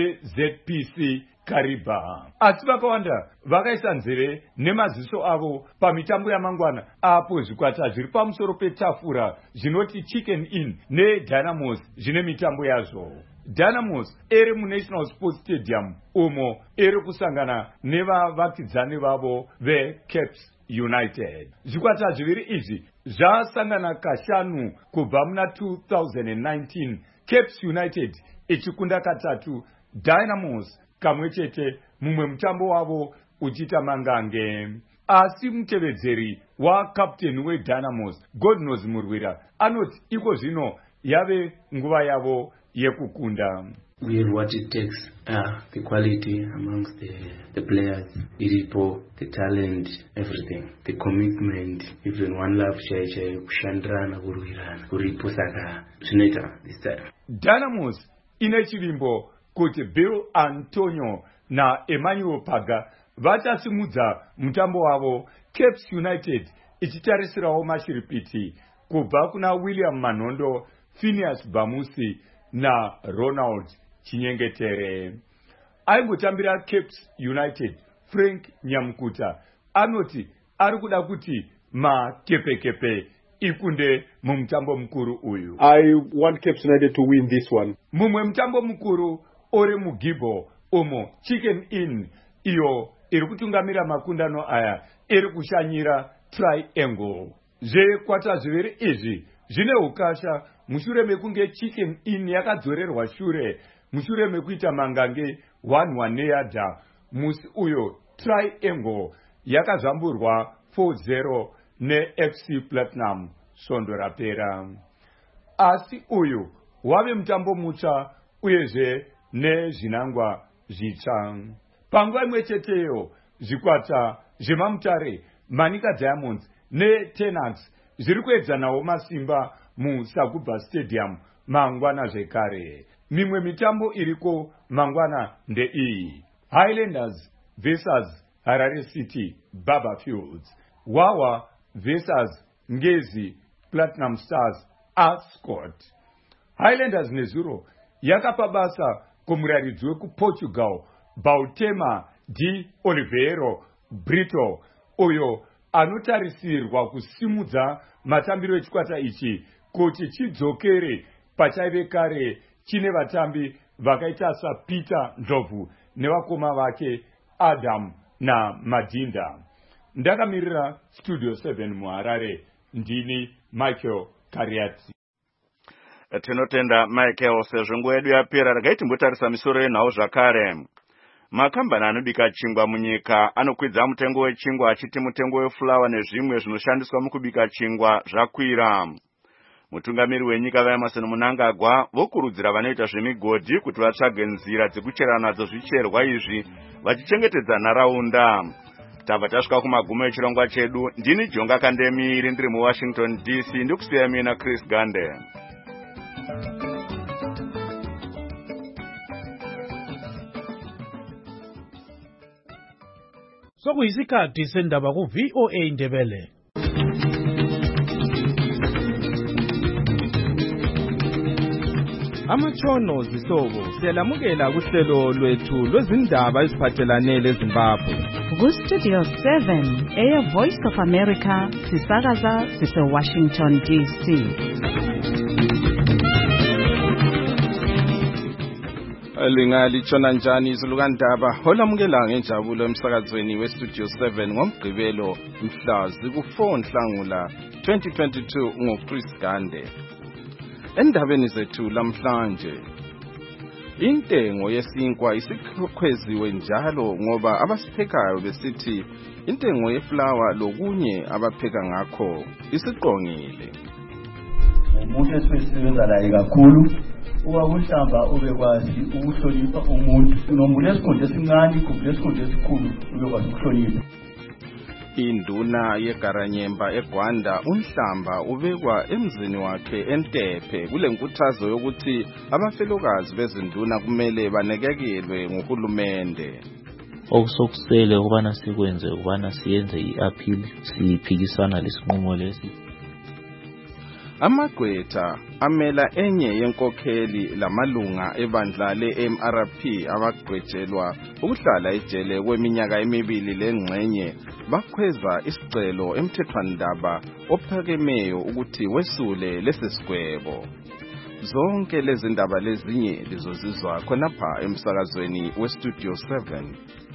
neZPC Kariba. Asi vakawanda vakaisa nzeve nemaziso avo pamitambo yamangwana apo zvikwata zviri pamusoro petafura zvinoti Chicken Inn neDynamos zvine mitambo yazvo. Dynamos iri muNational Sports Stadium umo iri kusangana nevavakidzani vavo veCapes United. Zvikwata zviviri izvi zvasangana kashanu kubva muna 2019, Capes United ichikunda katatu, Dynamos kamwe chete, mumwe mutambo wavo uchiita mangange. Asi mutevedzeri wakapteni weDynamos, Godnose Murwira, anoti iko zvino yave nguva yavo yekukunda. We have what it takes, the quality amongst the players, the talent, everything, the commitment, even one love, kushandrana, kurwirana, kuripo saka, zvinoita this time. Dynamos ine chivimbo kuti Bill Antonio na Emmanuel Paga vachasimudza mutambo wavo, Capes United ichitarisirawo mashiripiti kubva kuna William Manondo, Phineas Bamusi na Ronald Chinyengetere. Aingotambira Capes United, Frank Nyamukuta anoti ari kuda kuti makepekepe ikunde mumutambo mukuru uyu. I want Capes United to win this one. Mumwe mutambo mukuru ore muGibo umo Chicken Inn iyo iri kutungamira makundano aya iri kushanyira Triangle. Zvekwata zviviri izvi zvine ukasha mushure mekunge Chicken Inn yakadzorerwa shure mushure mekuita mangange 1-1 neyadha. Musi uyo Triangle yakazamburwa 4-0 neFC Platinum svondo rapera. Asi uyu wave mutambo mutsva uyezve nezvinangwa zvitsva. Panguva imwe cheteyo zvikwata zvemaMutare, Manika Diamonds neTenants zviri kuedzanawo masimba muSakuba Stadium mangwana zvekare. Mimwe mitambo iriko mangwana ndeiyi: Highlanders vs Harare City Baba Fields, Wawa vs Ngezi Platinum Stars Ascot. Highlanders nezuro yakapa basa kumuraridzi wekuPortugal Bautema de Oliveira Brito uyo anotarisirwa kusimudza matambiro echikwata ichi kuti chidzokere pachaive kare chine vatambi vakaita saPeter Ndlovu nevakoma vake Adam na Madinda. Ndakamirira Studio 7 muHarare, ndini Michael Kariati. Tinotenda Michael, sezvo nguva yedu yapera, regai timbotarisa misoro yenhau zvakare. Makambani anobika chingwa munyika anokwidza mutengo wechingwa achiti mutengo wefulawa nezvimwe zvinoshandiswa mukubika chingwa zvakwira. Mutungamiri wenyika vaEmerson Mnangagwa vokurudzira vanoita zvemigodhi kuti vatsvage nzira dzekuchera nadzo zvicherwa izvi vachichengetedza nharaunda. Tabva tasvika kumagumo echirongwa chedu. Ndini Jonga Kandemiri ndiri muWashington DC ndikusiya mina Chris Gande. Sokuyisikhathi sendaba ku VOA Ndebele. Amatshono zihlobo siyalamukela kuhlelo lwethu lwezindaba eziphathelane leZimbabwe. Ku-Studio 7 eyeVoice of America sisakaza sise-Washington DC. Lingalitshona njani izulu kandaba olamukela ngenjabulo emsakazweni weStudio 7 ngoMgqibelo mhla ziku-4 Nhlangula 2022 ngoChris Gande. Endabeni zethu lamhlanje, intengo yesinkwa isikhweziwe njalo ngoba abasiphekayo besithi intengo yeflawa lokunye abapheka ngakho isiqongile. Umuntu esisebenza naye kakhulu uwakuhlamba ubekwazi ukuhlonipha umuntu, unomuntu esikhundla esincane kumbe esikhundla esikhulu ubekwazi ukuhlonipha. Induna yeGaranyemba eGwanda unhlamba ubekwa emzini wakhe eNtephe kule nkuthazo yokuthi abafelokazi bezinduna kumele banekekelwe nguhulumende. Okusokusele ukubana sikwenze ukubana siyenze i-appeal siphikisana lesinqumo lesi. Amagqwetha amela enye yenkokheli lamalunga ebandla le-MRP abagqwetshelwa ukuhlala ejele kweminyaka emibili lengxenye bakhweza isicelo emthethwandaba ophakemeyo ukuthi wesule lesisigwebo. Zonke lezi ndaba lezinye lizozizwa khonapha emsakazweni weStudio 7.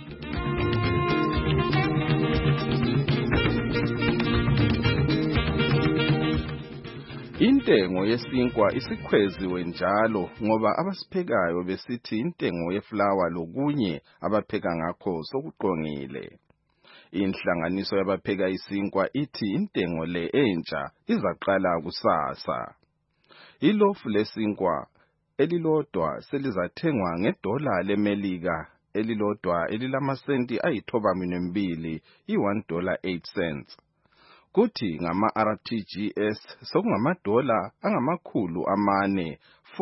Intengo yesinkwa isikhweziwe njalo ngoba abasiphekayo besithi intengo yeflawa lokunye abapheka ngakho sokuqongile. Inhlanganiso yabapheka isinkwa ithi intengo le entsha izaqala kusasa. Ilofu lesinkwa elilodwa selizathengwa ngedola leMelika elilodwa elilamasenti ayi-92 $1.08. Kuthi ngama-RTGS sokungamadola angama-453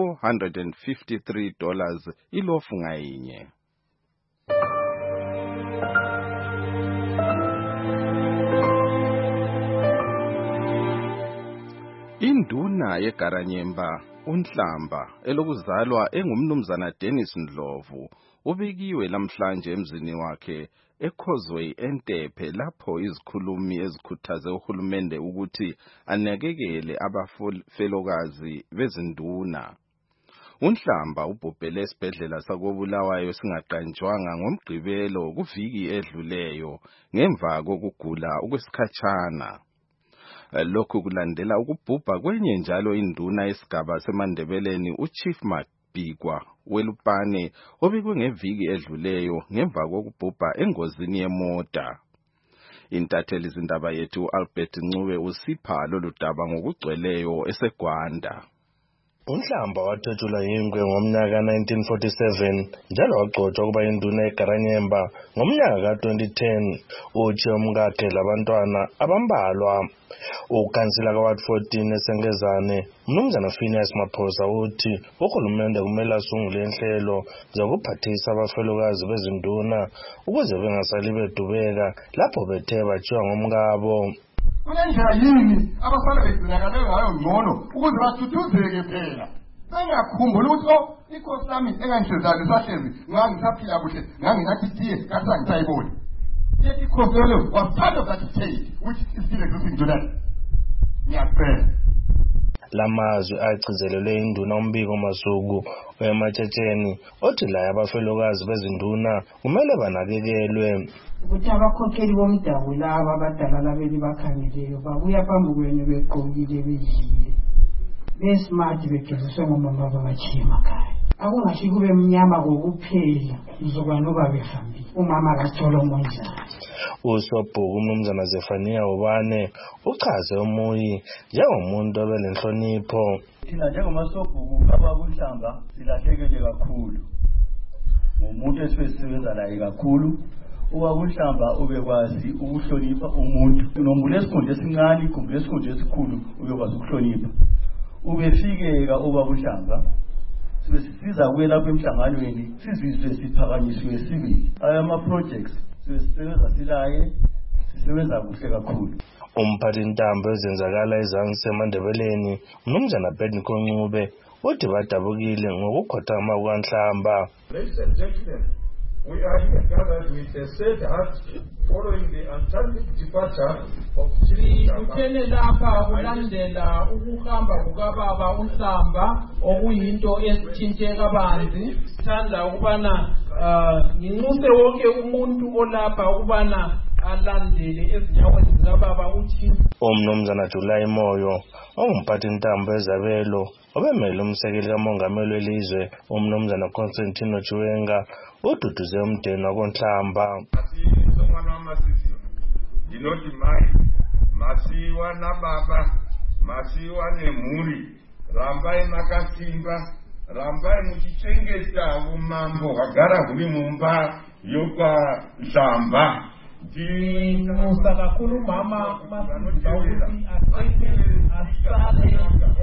$453 ilofu ngayinye. Induna yeGaranyemba unhlamba elokuzalwa engumnumzana Dennis Ndlovu ubikiwe lamhlanje emzini wakhe eCauseway eNtephe lapho izikhulumi ezikhuthaze uhulumende ukuthi anakekele abafelokazi bezinduna. Unhlamba ubhubhele esibhedlela sakoBulawayo singaqanjwanga ngoMgqibelo kuviki edluleyo ngemva kokugula okwesikhatshana. Lokhu kulandela ukubhubha kwenye njalo induna yesigaba seMandebeleni uChief Mabhikwa weLupane obikwe ngeviki edluleyo ngemva kokubhubha engozini yemota. Intatheli zindaba yethu Albert Ncube usipha lolu daba ngokugcweleyo eseGwanda. Unhlamba wathethula ingwe ngomnyaka 1947 njalo wagcotshwa kuba induna yeGaranyemba ngomnyaka ka-2010 uthi umkakhe labantwana abambalwa. Ukansila ka-Ward 14 eSengezane Mnumzana Phineas Maphosa uthi uhulumende kumele asungule inhlelo zokuphathisa abafelokazi bezinduna ukuze bengasali bedubeka lapho bethe bathiwa ngomkabo. Kunendlela yini abafana begcinakale ngayo ngcono ukuze bathuthuzeke phela. Bengakhumbula ukuthi inkosi yami engangihlezana lisahlezi ngangisaphila kuhle nganginathi tiye ngasangisayiboni. Yet inkosi leyo was part of that state which is still existing today. Ngiyaqhela. Lamazwi agcizelelwe induna umbiko Masuku weMatshetshen othi la abafelokazi bezinduna kumele banakekelwe. Ukuthi abakhokheli bomdabu laba abadala labeli bakhangeleyo babuya phambi kwenu begqokile bedlile besmart begeziswe ngomama babachiye emakhaya. Akungashi kube mnyama kokuphela izokwana oba behambile umama kaTholo Monjana. usobhuku umnumzana Zefania Ubane uchaze uMuyi njengomuntu obenenhlonipho. Thina njengomasobhuku abakuhlanga silahlekele kakhulu ngomuntu esisebenza naye kakhulu. Uwakuhlamba ubekwazi ukuhlonipha umuntu noma lesikhundla esincane kumbe lesikhundla esikhulu ubekwazi ukuhlonipha. Ubefikeka uwakuhlamba siza kuye lapha emhlanganweni sizizwe siphakanyisiwe sibili. Ama projects sisebenza silaye sisebenza kuhle kakhulu. Umphathi ntambo ezenzakala ezansi eMandebeleni umnumzana Bedniko Ncube uthi badabukile ngokukhothama kukaNhlamba. Ladies and gentlemen, we are here gathered with a sad heart following the untimely departure of Uthele lapha kulandela ukuhamba kukababa uNhlamba okuyinto esithintheke kabanzi. Sithanda ukubana nginxuse wonke umuntu olapha ukubana alandele ezinyaweni zikababa uthi. Umnumzana July Moyo ongumphathi ntambo ezabelo obemele umsekeli kamongameli welizwe umnumzana Constantino Chiwenga ududuze umndeni wakoNhlamba. Ndinoti mai masiwa nababa masiwa nemhuri rambai makasimba rambai muchichengeta umambo hwagara huri mumba yokwaNhlamba. Ndimusa kakhulu mama masiva ukuthi asale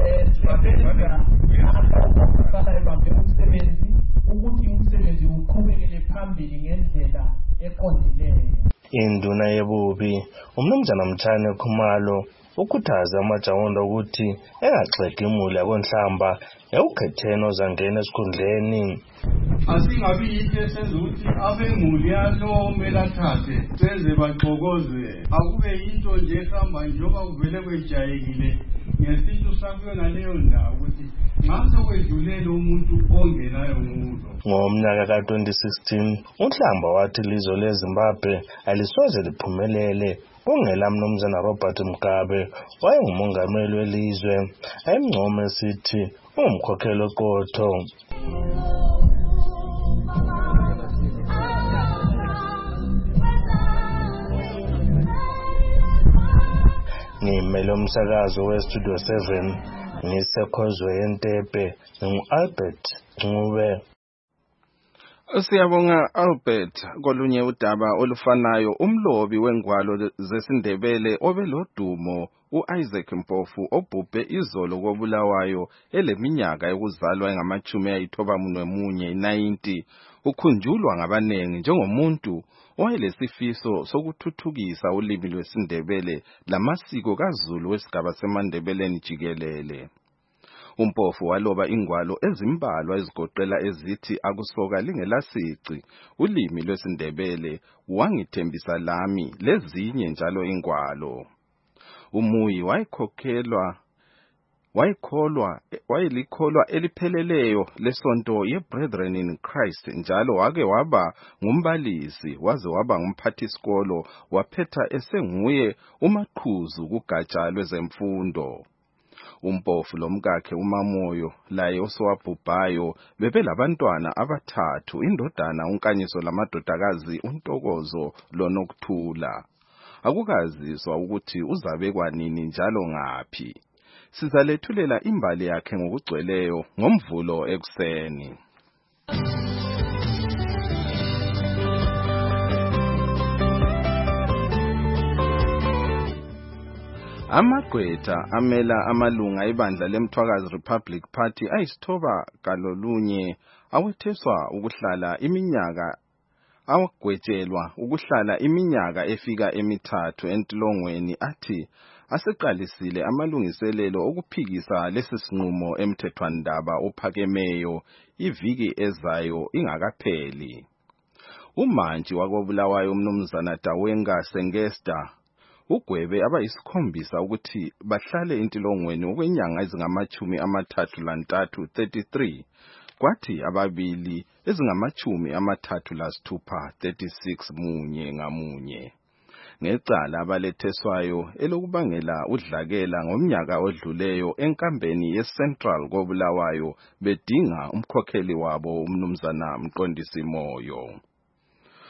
asala ebambe umsebenzi ukuthi umsebenzi uqhubekele phambili ngendlela eqondileyo. Induna yebubi umnumzana Mthane Khumalo ukhuthaza amajawundo ukuthi engagxeki imuli yakoNhlamba ekukhetheni ozangena esikhundleni. Asingabi yinto esenza ukuthi abemuli yalo melathathe senze baxokoze akube yinto nje ehamba njengoba kuvele kwejayekile ngesintu sakuyo naleyo ndawo ukuthi nxa sekwedlulele umuntu ongenayo ngulo. Ngomnyaka ka-2016 uNhlamba wathi ilizwe leZimbabwe alisoze liphumelele kungela mnumzana Robert Mugabe wayengumongameli welizwe ayemncoma esithi ungumkhokheli oqotho. Ngimele umsakazo weStudio 7 ngisekhozwe eNtepe ngingu-Albert Ncube. Siyabonga Albert. Kolunye udaba olufanayo umlobi wengwalo zesiNdebele obelodumo uIsaac Mpofu obhubhe izolo koBulawayo eleminyaka yokuzalwa engama-91 ukhunjulwa ngabanengi njengomuntu owayelesifiso sokuthuthukisa ulimi lwesiNdebele lamasiko kaZulu wesigaba seMandebeleni jikelele. Umpofu waloba ingwalo ezimbalwa ezigoqela ezithi akusoka lingelasici ulimi lwesiNdebele wangithembisa lami lezinye njalo ingwalo. Umuyi wayelikholwa elipheleleyo lesonto yeBrethren in Christ njalo wake waba ngumbalisi waze waba ngumphathisikolo waphetha esenguye umaqhuzu kugatsha lwezemfundo. Umpofu lomkakhe uMamoyo laye osowabhubhayo bebelabantwana abathathu indodana uNkanyiso lamadodakazi uNtokozo loNokuthula. Akukaziswa ukuthi uzabekwa nini njalo ngaphi. Sizalethulela imbali yakhe ngokugcweleyo ngomvulo ekuseni. Amagqwetha amela amalunga ibandla leMthwakazi Republic Party ayisithoba kalolunye awetheswa ukuhlala iminyaka awagwetshelwa ukuhlala iminyaka efika emithathu entilongweni athi aseqalisile amalungiselelo okuphikisa lesisinqumo emthethwandaba ophakemeyo iviki ezayo ingakapheli. Umantshi wakoBulawayo umnumzana Dawenga Sengesta ugwebe abayisikhombisa ukuthi bahlale intilongweni okwenyanga ezingama-33 33 kwathi ababili ezingama-36 36 munye ngamunye. Ngecala abaletheswayo elokubangela udlakela ngomnyaka odluleyo enkambeni yeCentral koBulawayo bedinga umkhokheli wabo umnumzana Mqondisi Moyo.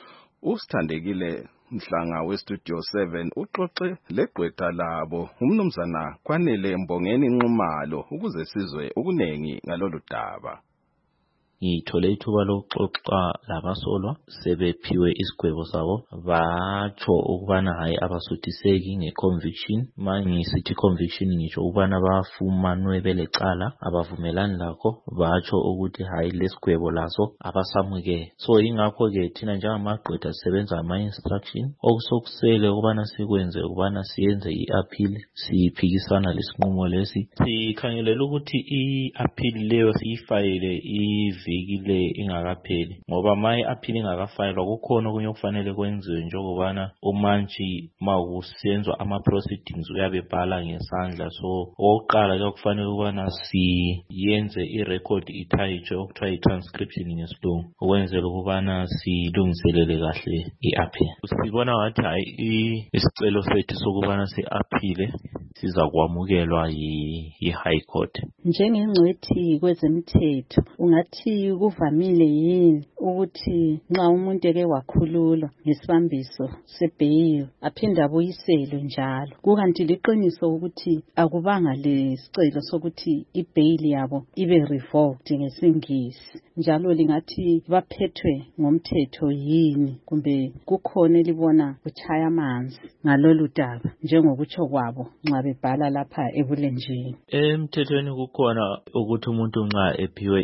Usithandekile Mhlanga weStudio 7 uxoxe legqwetha labo umnumzana Kwanele Mbongeni Nxumalo ukuze sizwe ukunengi ngalolu daba. Ngithole ithuba lokuxoxa labasolwa sebephiwe isigwebo sabo batsho ukubana hayi abasuthiseki ngeconviction. Mangisithi conviction ngisho ukubana bafumanwe belecala abavumelani lakho, batsho ukuthi hayi lesigwebo laso abasamukele. So ingakho ke thina njengamagqwetha sisebenza ama instruction okusokusele ukubana sikwenze ukubana siyenze iappeal siphikisana lesinqumo lesi. Sikhangelela ukuthi iappeal leyo siyifayile iviki ingakapheli, ngoba maye appeal ingakafayilwa kukhona okunye okufanele kwenziwe njengobana umantshi makusenzwa ama proceedings uyabe bhala ngesandla. So okokuqala ke kufanele ukubana siyenze irecord ithayitshwe okuthiwa i-transcription ngesilungu ukwenzela ukubana silungiselele kahle i-appeal. Sibona wathi hayi isicelo sethu sokubana si-appeal sizakwamukelwa yi-High Court. Njengengcwethi kwezemthetho ungathi kuvamile yini ukuthi nxa umuntu eke wakhululwa ngesibambiso sebail aphinde abuyiselwe njalo, kukanti liqiniso ukuthi akubanga lesicelo sokuthi ibail yabo ibe revoked ngesingisi, njalo lingathi baphethwe ngomthetho yini kumbe kukhona elibona kuchaya amanzi ngalolu daba njengokutsho kwabo nxa bebhala lapha ebulenjini? Emthethweni kukhona ukuthi umuntu nxa ephiwe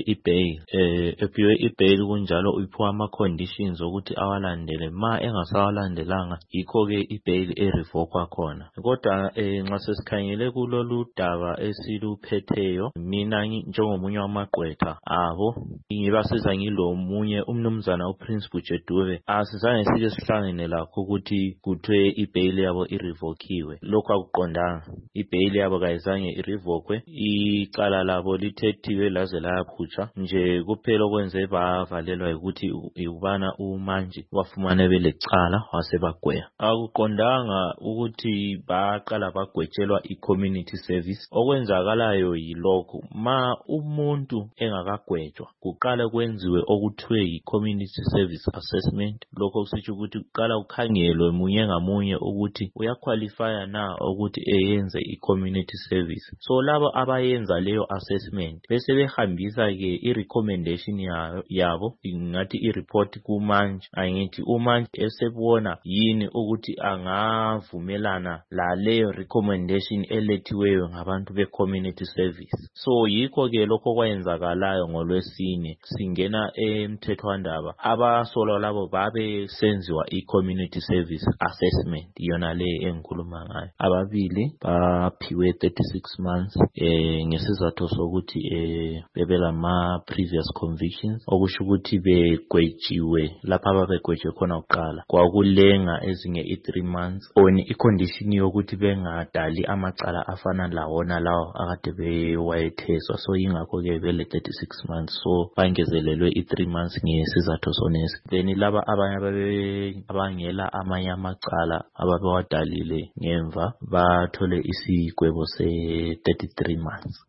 ibail kunjalo uphiwa ama-conditions ukuthi awalandele. Ma engasawalandelanga yikho ke ibail erevokwa khona. Kodwa nxa sesikhangele kulolu daba esiluphetheyo, mina njengomunye wamagqwetha abo ngibasiza ngilomunye umnumzana uPrince Bujedube, asizange sike sihlangene lakho ukuthi kuthiwe ibail yabo irevokiwe. Lokho akuqondanga, ibail yabo kayizange irevokwe, icala labo lithethiwe laze laphutsha nje. Kuphela okwenze bavalelwa ukuthi ukubana umantshi bafumane belecala wasebagweya. Akuqondanga ukuthi baqala bagwetshelwa i-community service. Okwenzakalayo yilokho, ma umuntu engakagwetshwa kuqala kwenziwe okuthiwe yi-community service assessment. Lokho kusitsho ukuthi kuqala ukhangelwe munye ngamunye ukuthi uyaqualifya na ukuthi eyenze i-community service. So labo abayenza leyo assessment bese behambisa ke i-recommendation yabo, ngathi i-report kumantshi. Angithi umantshi esebona yini ukuthi angavumelana la leyo recommendation elethiweyo ngabantu be-community service. So yikho ke lokho kwayenzakalayo ngolwesine singena emthethwandaba abasolwa labo babe senziwa i-community service assessment, yona le engikhuluma ngayo. Ababili baphiwe 36 months ngesizathu sokuthi bebelama previous convictions, okusho ukuthi begwetshiwe lapha ababegwetshwe khona kuqala kwakulenga ezinye i3 months on icondition yokuthi bengadali amacala afana lawona lawo akade bewayetheswa. So ingakho ke bele 36 months, so bangezelelwe i3 months ngesizathu sonesi. Then laba abanye abangela amanye amacala ababewadalile ngemva bathole isigwebo se-33 months.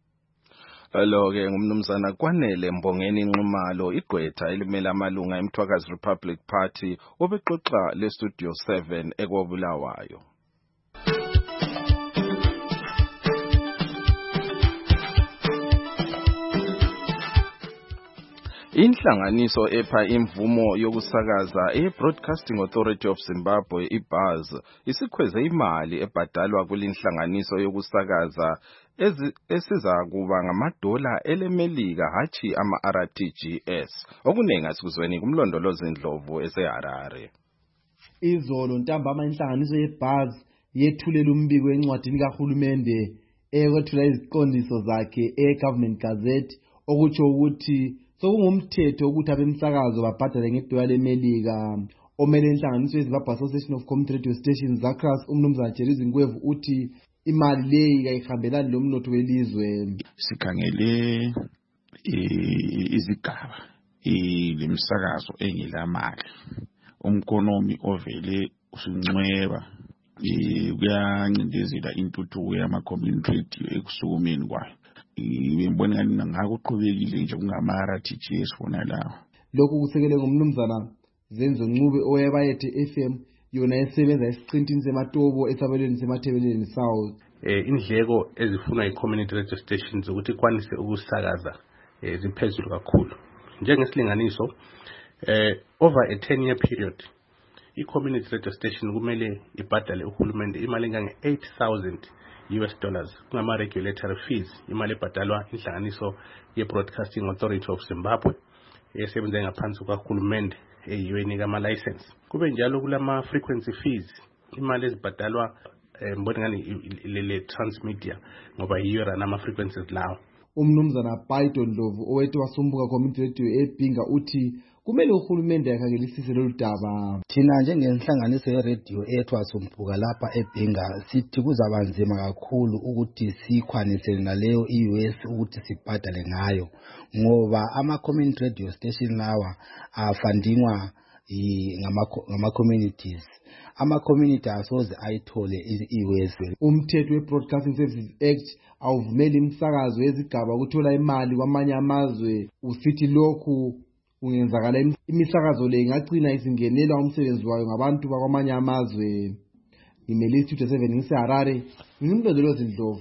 Lo-ke ngumnumzana Kwanele Mbongeni Nxumalo, igqwetha elimele amalunga eMthwakazi Republic Party, obexoxa leStudio 7 eKobulawayo. Inhlanganiso epha imvumo yokusakaza e-Broadcasting Authority of Zimbabwe, iBuzz, isikhweze imali ebhadalwa kulinhlanganiso yokusakaza esiza kuba ngamadola elemelika hathi ama-RTGS. Okunengi asikuzweni kumlondolozi Ndlovu eseHarare. Izolo ntambama inhlanganiso yeBuzz yethulela umbiko encwadini kahulumende ekwethula iziqondiso zakhe e-Government Gazette, okutsho ukuthi sokungumthetho ukuthi abemsakazo babhadale ngedola lemelika. Omele inhlanganiso yeZimbabwe Association of Community Radio Stations ZACRAS, umnumzana Jerry Ngwevu, uthi imali leyi kayihambelani lomnotho welizwe. Sikhangele izigaba lemsakazo engelamali, umkonomi ovele usuncweba kuyancindezela intuthuko yama-community radio ekusukumeni kwayo. Ngibona ngani ngakuqhubekile nje kungama-RTGS fona lawo. Lokhu kusekele ngumnumzana Zenzo Ncube owayebayethe FM yona esebenza esiqintini sematobo esabelweni semathebeleni South. Indleko ezifuna i-community radio stations ukuthi ikwanise ukusakaza ziphezulu kakhulu. Njengesilinganiso over a 10-year period i-community radio station kumele ibhadale uhulumende imali engange-$8,000 kungama-regulatory fees, imali ebhadalwa inhlanganiso ye-Broadcasting Authority of Zimbabwe esebenza ngaphansi kahulumende eyiyo enika ama-license. Kube njalo kulama-frequency fees, imali ezibhadalwa le transmedia ngoba yiyo rana ama-frequencies lawo. Umnumzana Python Ndlovu owethu wasumbuka community radio eBhinga uthi kumele uhulumende akhangelisise lolu daba. Thina njengenhlanganiso ye-radio ethu wasumbuka lapha eBhinga sithi kuzabanzima kakhulu ukuthi sikhwanise naleyo i-US ukuthi sibhadale ngayo ngoba ama-community radio station lawa afundingwa ngama-communities. Ama-community asoze ayithole i-US. Umthetho we-Broadcasting Services Act awuvumeli imisakazo yezigaba ukuthola imali kwamanye amazwe. Usithi lokhu ungenzakala imisakazo le ingagcina isingenelwa umsebenzi wayo ngabantu bakwamanye amazwe. Ngimele Studio 7 ngiseHarare, ngimlondolozi Ndlovu.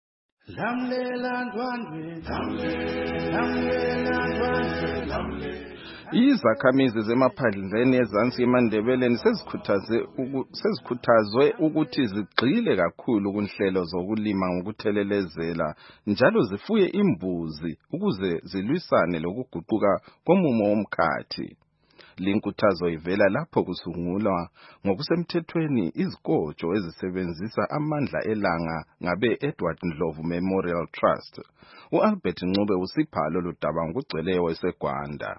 Izakhamizi zemaphandleni ezansi eMandebeleni sezikhuthazwe ukuthi zigxile kakhulu kunhlelo zokulima ngokuthelelezela njalo zifuye imbuzi ukuze zilwisane lokuguquka komumo womkhathi. Linkuthazo ivela lapho kusungulwa ngokusemthethweni izikotsho ezisebenzisa amandla elanga ngabe Edward Ndlovu Memorial Trust. U-Albert Ncube usipha lolu daba ngokugcweleyo eseGwanda.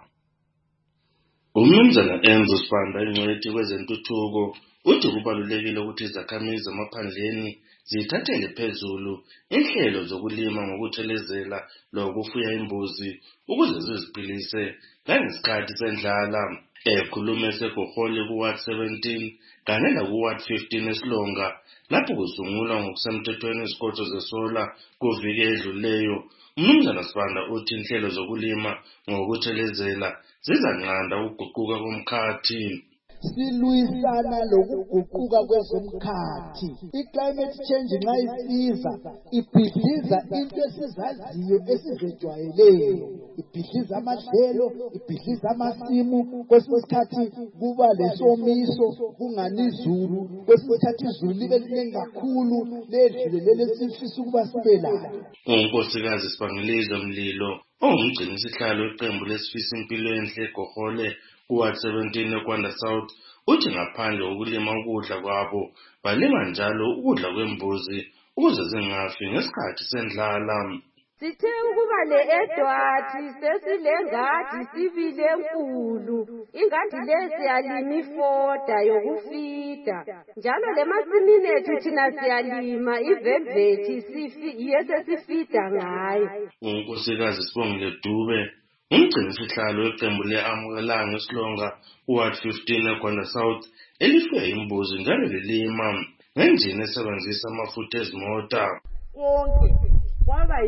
Umnumzana Enzo Sibanda ingcwethi kwezentuthuko uthi kubalulekile ukuthi izakhamizi zamaphandleni zithathele phezulu inhlelo zokulima ngokuthelezela lokufuya imbuzi ukuze ziziphilise ngesikhathi sendlala. Ekhulume eseGohole kuWard 17 kanye nakuWard 15 eSilonga lapho kusungulwa ngokusemthethweni izikotsho zesola kuviki edluleyo. Umnumzana Sibanda uthi inhlelo zokulima ngokuthelezela zizanqanda ukuguquka komkhathi. Silwisana lokuguquka kwezomkhathi. I-climate change nxa isiza ibhidliza into esizaziyo esizejwayeleyo, ibhidliza amadlelo, ibhidliza amasimu. Kwesinye isikhathi kuba lesomiso kungani izulu, kwesinye isikhathi izulu libe linengi kakhulu ledlulele lesifisa ukuba sibe lalo. uNkosikazi Sibangilizwe Mlilo ongumgcinisihlalo weqembu lesifisa impilo enhle eGohole kuWard 17 eKwanda South uthi ngaphandle kokulima ukudla kwabo balima njalo ukudla kwembuzi ukuze zingafi ngesikhathi sendlala. Sithe ukuba le-Edward sesilengadi sibile enkulu, ingadi lesi yalima ifoda yokufida, njalo lemasimini ethu thina siyalima ivelvethi yesesifida ngayo. uNkosikazi Sibongile Dube umgcinisihlalo weqembu le-Amukelanga eSilonga kuWard 15 eKwanda South elifuya imbuzi njalo lilima ngenjini esebenzisa amafutha ezimota. Konke kwaba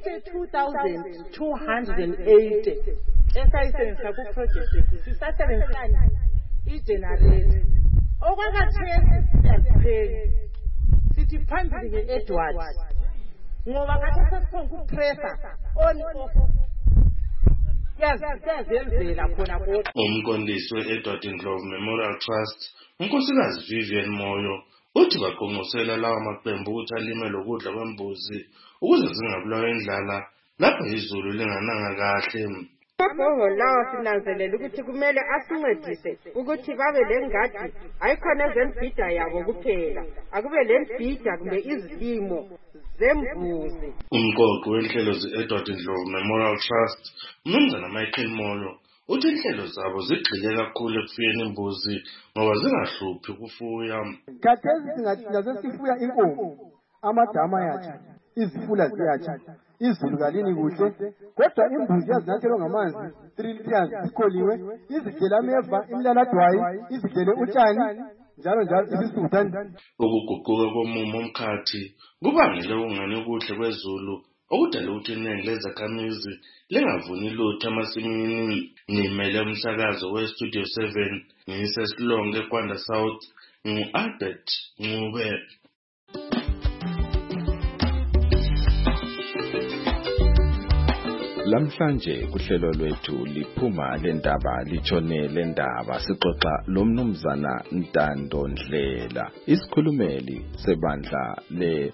yi-82,280 esayisebenzisa kuprojekthi sisasebenzisana igenerator. Okwakathesi siyasipheli sithi phambili nge-Edward ngoba ngathi sesikhona ukupressa on off yazenzela khona kodwa. Umqondisi we-Edward Ndlovu Memorial Trust uNkosikazi Vivian Moyo uthi baqonqosela lawa maqembu ukuthi alime lokudla kwembuzi ukuze zingabulawa indlala lapho izulu lingananga kahle. Amabhongo lawa sinanzelela ukuthi kumele asincedise ukuthi babe lengadi ayikhona ezembhida yabo kuphela, akube lembhida kumbe izilimo zembuzi. Umqoqi wenhlelo ze-Edward Ndlovu Memorial Trust umnumzana Michael Moyo uthi inhlelo zabo zigxile kakhulu ekufuyeni imbuzi ngoba zingahluphi ukufuya. Khathesi singathina sesifuya inkomo, amadama ayatsha, izifula ziyatsha, izulu kalini kuhle, kodwa imbuzi yazinathelwa ngamanzi 3 liters zikholiwe, izidlela ameva, imilaladwayi, izidlele utshani njalo njalo isisutha. Ukuguquka komumo womkhathi kubangele ukungani okuhle kwezulu okudala ukuthi iningi lezakhamizi lingavuni lutho emasimini. Ngimele umsakazo weStudio 7 ngisesilonge Kwanda South ngu-Albert Ncube. Lamhlanje kuhlelo lwethu liphuma lendaba litshone lendaba sixoxa lomnumzana Ntando Ndlela, isikhulumeli sebandla le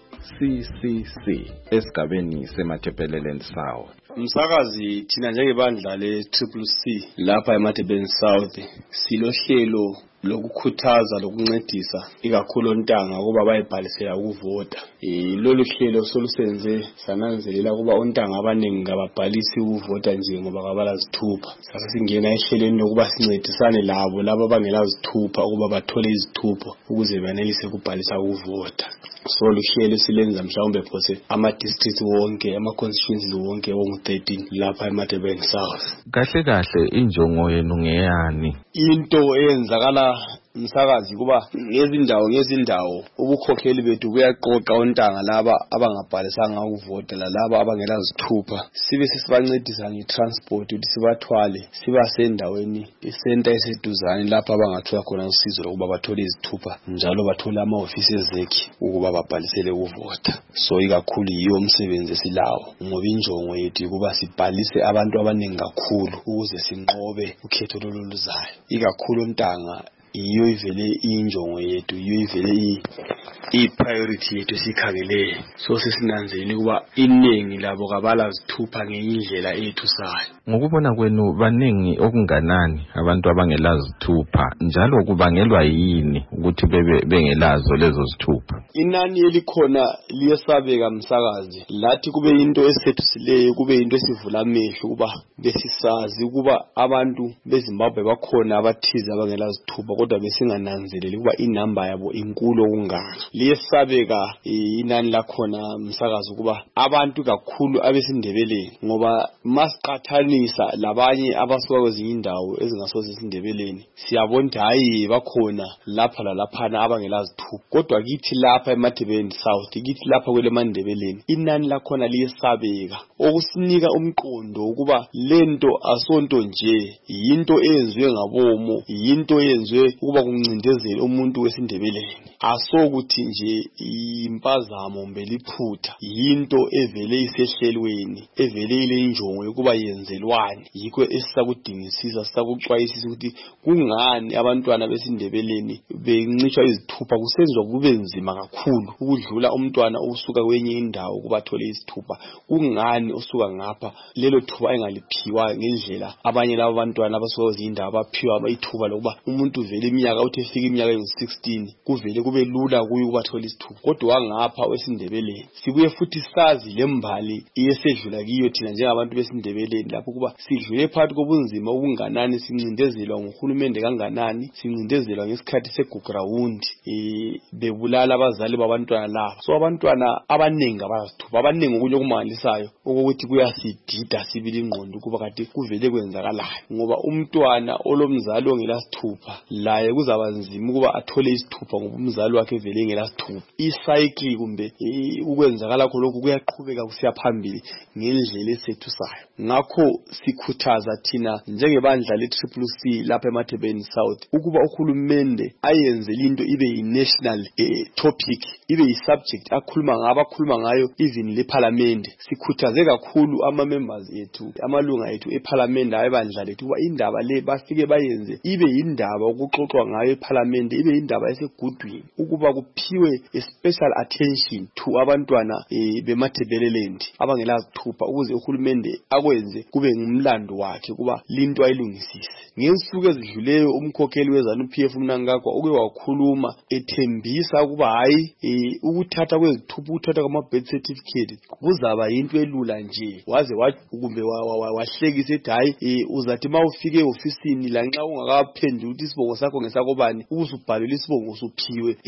CCC esigabeni seMathebeleland South. Umsakazi thina njengebandla le CCC lapha eMathebeleland South silohlelo lokukhuthaza lokuncedisa ikakhulu ontanga kuba bayibhalisela ukuvota. Lolu hlelo solusenze sananzelela kuba ontanga abaningi ngababhalisi ukuvota nje ngoba kabalazithupha. Sasa singena ehlelweni lokuba sincedisane labo laba abangelazithupha ukuba bathole izithupho ukuze banelise ukubhalisa ukuvota. So luhlelo silenza mhlawumbe phose ama-districts wonke, ama-constituencies wonke ongu-13 lapha eMathebeleland South. Kahle injongo yenu ngeyani? Into eyenzakala umsakazi kuba ngezindawo ubukhokheli bethu buyaqoqa ontanga laba abangabhalisanga ukuvota lalaba abangelazithupha, sibe sesibancedisa ngetransport ukuthi sibathwale sibase endaweni isenta eseduzane lapha abangathola khona usizo lokuba bathole izithupha njalo bathole ama-ofisi ezekhi ukuba babhalisele ukuvota. So ikakhulu yiyo umsebenzi esilawo ngoba injongo yethu kuba sibhalise abantu abaningi kakhulu ukuze sinqobe ukhetho loluzayo. Ikakhulu ontanga iyo ivele injongo yethu, iyo ivele i-priority yethu sikhangele. So sesinanzeni kuba iningi labo kabalazithupha ngendlela ethusayo. Ngokubona kwenu baningi okunganani abantu abangelazithupha njalo kubangelwa yini ukuthi bengelazo lezo zithupha? Inani elikhona liyesabeka msakazi. Lathi kube into esethusileyo, kube into esivula amehlo kuba besisazi ukuba abantu beZimbabwe bakhona abathize abangelazithupha kodwa besingananzeleli kuba inamba yabo inkulu okungaka. Liyesabeka inani lakhona msakazi kuba abantu kakhulu abesindebeleni ngoba masiqathanisa labanye abasuka kwezinye indawo ezingasoze isindebeleni siyabona hayi bakhona lapha lalaphana abangelazithupha. Kodwa kithi lapha eMathebeleland South, kithi lapha kwele Mandebeleni inani lakhona liyesabeka okusinika umqondo ukuba lento asonto nje, yinto eyenziwe ngabomo, yinto eyenziwe ukuba kuncindezele umuntu wesindebeleni. Asokuthi nje impazamo mbeliphutha, yinto evele isehlelweni, evele ile injongo yokuba yenzelwani. Yikho esisakudingisisa, sisakuxwayisisa ukuthi kungani abantwana besindebeleni bencishwa izithupha kusenziwa kube nzima kakhulu ukudlula umntwana osuka kwenye indawo kuba athole izithupha. Kungani osuka ngapha lelo thuba engaliphiwa ngendlela abanye labo abantwana abasuka kwezinye indawo baphiwa ithuba lokuba umuntu vele iminyaka uthi efika iminyaka engu-16 kuvele kube lula kuye ukuba athole isithupha. Kodwa ngapha wesindebeleni sibuye futhi sazi lembali iyesedlula kiyo thina njengabantu besindebeleni lapho kuba sidlule phakathi kobunzima obunganani, sincindezelwa nguhulumende kanganani, sincindezelwa ngesikhathi segugrawundi bebulala abazali babantwana laba. So abantwana abaningi abazithupha, abaningi okunye okumangalisayo ukuthi kuyasidida sibili ingqondo kuba kade kuvele kwenzakalani ngoba umntwana olomzali ongelasithupha laye kuzaba nzima ukuba athole isithupha ngoba umzali wakhe vele engelasithupha. Icycle kumbe ukwenzakala khonokho kuyaqhubeka kusiya phambili ngendlela esethusayo. Ngakho sikhuthaza thina njengebandla le-CCC lapha eMathebeleland South ukuba uhulumende ayenze into ibe yi-national topic, ibe yi-subject abakhuluma ngayo even leParliament. Sikhuthaze kakhulu ama-members ethu, amalunga ethu eParliament ayebandla lethu kuba indaba le bafike bayenze ibe yindaba ukuxoxwa ngayo eParliament, ibe yindaba esegudwini ukuba kuphiwe special attention to abantwana beMathebeleland abangelazithupha ukuze uhulumende akwenze kube ngumlando wakhe kuba linto ayilungisise. Ngensuku ezidluleyo umkhokheli weZANU-PF uMnangagwa uke wakhuluma ethembisa ukuba hayi ukuthatha kwezithupha, ukuthatha kwama-birth certificate kuzaba yinto elula nje, waze kumbe wahlekisa ethi hayi uzathi ma ufike ofisini lanxa ungakaphendula ukuthi isibongo sakho ngesakobani ubusubhalelwa isibongo usuphiwe ezama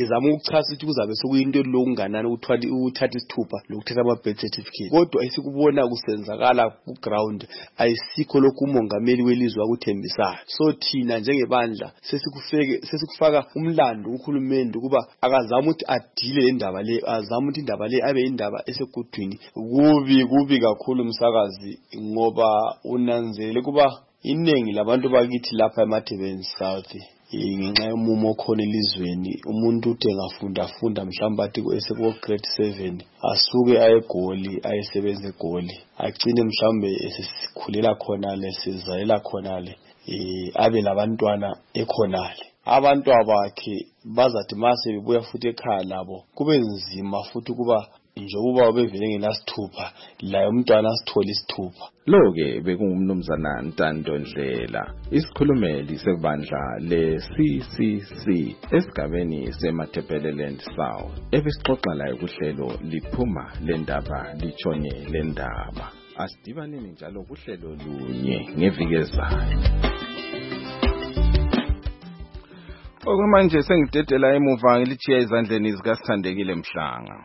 akuchaza ukuthi kuzabe sekuyinto lokunganani ukuthatha isithupha lokuthatha ama-birth certificate. Kodwa esikubona kusenzakala ku-ground ayisikho lokhu umongameli welizwe akuthembisayo. So thina njengebandla sesikufaka umlando kuhulumende ukuba akazama ukuthi adile le ndaba le, azama ukuthi indaba le abe indaba esegudwini. Kubi kakhulu umsakazi, ngoba unanzele kuba iningi labantu bakithi lapha eMathebeni South ngenxa yomumo okhona elizweni, umuntu uthi engafunda mhlawumbe athi esekuwo grade 7 asuke ayeGoli ayesebenza eGoli, agcine mhlawumbe esesikhulela khonale sizalela khonale, abe labantwana ekhonale. Abantu abakhe bazathi mase bebuya futhi ekhaya labo kube nzima futhi kuba njengoba bevele ngenasithupha la umntwana asithola isithupha. Lo-ke bekungumnumzana Ntando Ndlela, isikhulumeli sebandla le-CCC esigabeni seMatabeleland South, ebesixoxa layo kuhlelo liphuma lendaba litshone lendaba. Asidibaneni njalo kuhlelo lunye ngeviki ezayo. Okwamanje sengidedela emuva ngilitshiya ezandleni zikaSithandekile Mhlanga.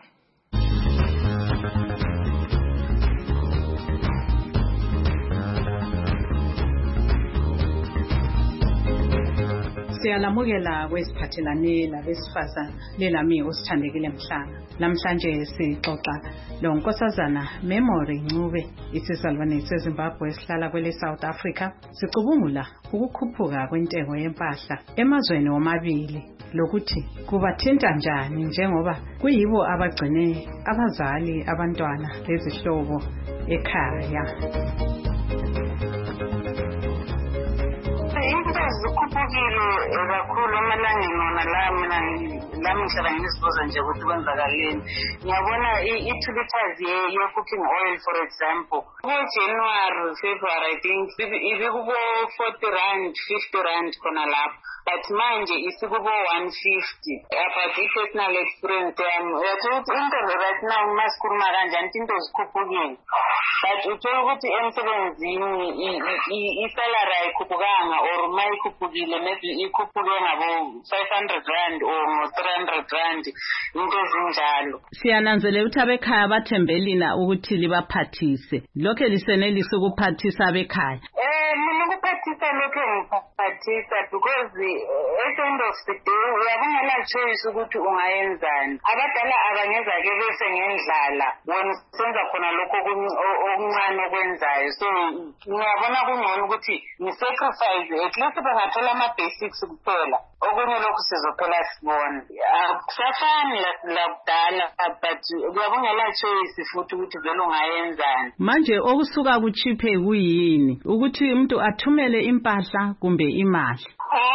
Siyalamukela kwesiphathelane labesifazana lelami uSithandekile Mhlanga. Namhlanje sixoxa lo nkosazana Memory Ncube, isizalwane seZimbabwe esihlala kwele South Africa. Sicubungula ukukhuphuka kwentengo yempahla emazweni omabili lokuthi kubathinta njani njengoba kuyibo abagcine abazali abantwana lezihlobo ekhaya. Zikhuphukile kakhulu emalangeni wona lami ngihlala ngisibuza nje ukuthi kwenzakaleni. Ngiyabona i-2 liters ye-cooking oil for example January, February I think ibikubo 40 rand, 50 rand khona lapho, but manje isikubo 150. About i-personal experience yami uyathola ukuthi into right now masikhuluma kanjani into zikhuphukile, but uthola ukuthi emsebenzini isalary ayikhuphukanga or ma ikhuphukile maybe ikhuphuke ngabo 500 rand or 300 rand, into ezinjalo. Siyananzelela ukuthi abekhaya bathembelina ukuthi libaphathise. Lokho lisenelisa ukuphathisa abekhaya. Mina ukuphathisa lokho ngiphathisa because at the end of the day uyabona choice ukuthi ungayenzani. Abadala abangeza-ke bese ngendlala wena senza khona lokho okuncane okwenzayo. So ngiyabona kungcono ukuthi ngisacrifice at least bangathola ama-basics kuphela, okunye lokhu sizophela sibona. Akusafani lakudala, but uyabona choice futhi ukuthi vele ungayenzani. Manje okusuka kuchiphe kuyini ukuthi umuntu athumele impahla kumbe imali?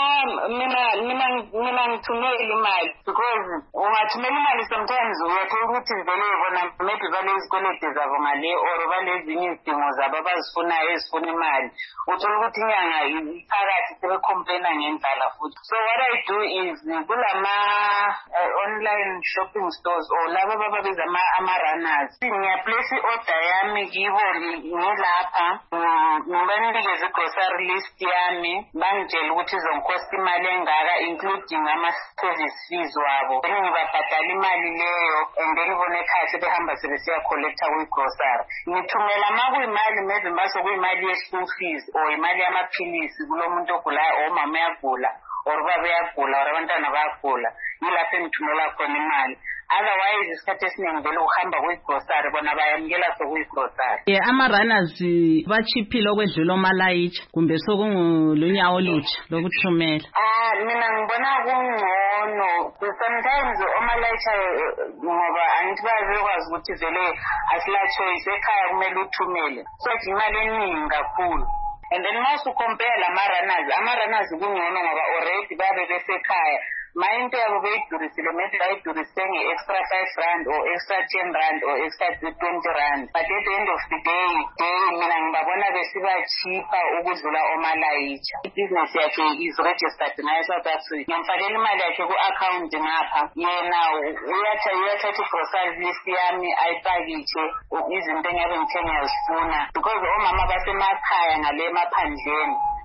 Mina ngithumela imali because ungathumela imali sometimes uyathola ukuthi vele bona maybe balezikoloto zabo ngale or balezinye izidingo zabo abazifunayo ezifuna imali. Uthola ukuthi inyanga iphakathi sebecomplaina ngendlala futhi. So what I do is kulama online shopping stores or laba ababiza ama-runners, ngiyaplace i-order yami kibo ngilapha, ngibanikeze i-grocery list yami, bangitshela ukuthi izongikosta imali engaka including ama-service fees wabo. Then ngibabhadala imali leyo and then bona ekhaya sebehamba sebesiya collecta kwi-grocery. Ngithumela makuyimali maybe mase kuyimali ye-school fees or imali yamaphilisi kulo muntu ogulayo or mama uyagula or baba uyagula or abantwana bayagula, yilapho engithumela khona imali. Otherwise isikhathi esiningi vele uhamba kwi-grocery bona bayamukela sokuyi-grocery. Ama-runners bachiphile okwedlula omalayicha kumbe sokungulunyawo olutsha lokuthumela? Mina ngibona kungcono. Sometimes omalayicha ngoba angithi bayakwazi ukuthi vele asila choice ekhaya kumele uthumele, so imali eningi kakhulu. And then mase ucompare ama-runners kungcono ngoba already babe besekhaya. Into yabo beyidurisile maybe bayidurise nge-extra 5 rand or extra 10 rand or extra 20 rand, but at the end of the day mina ngibabona besiba cheaper ukudlula omalayicha. Ibhizinesi yakhe is registered ngayo South Africa. Ngiyamfakela imali yakhe ku-account ngapha, yena uyathatha i-grocery list yami ayipakitshe izinto engabe ngithe ngiyazifuna because omama basemakhaya ngale emaphandleni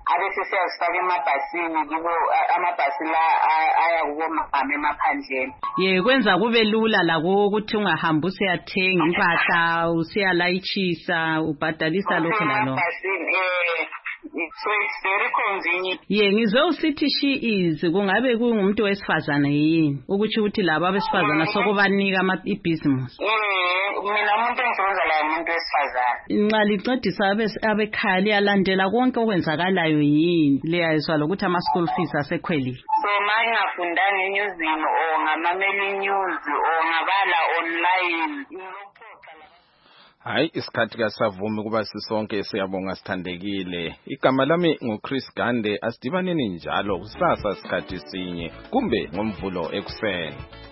abese siyazifaka emabhasini kibo amabhasi la aya kubo mama emaphandleni. Kwenza kube lula la ukuthi ungahambi usiyathenga impahla usiyalayitshisa ubhadalisa lokho lalo. So it's very convenient. Ngizwe usithi she is kungabe kungumuntu wesifazana yini ukuthi uthi laba abesifazana sokubanika ibhizinisi. Mina umuntu engisebenza la umuntu wesifazana. Nxa lincedisa abekhaya liyalandela konke okwenzakalayo yini liyazwa lokuthi ama-school fees asekhwelile. So mangingafundanga enyuzini or ngamameli news or ngabala online. Hayi isikhathi kasavumi kuba sisonke siyabonga sithandekile. Igama lami nguChris Gande, asidibaneni njalo kusasa isikhathi sinye kumbe ngomvulo ekuseni.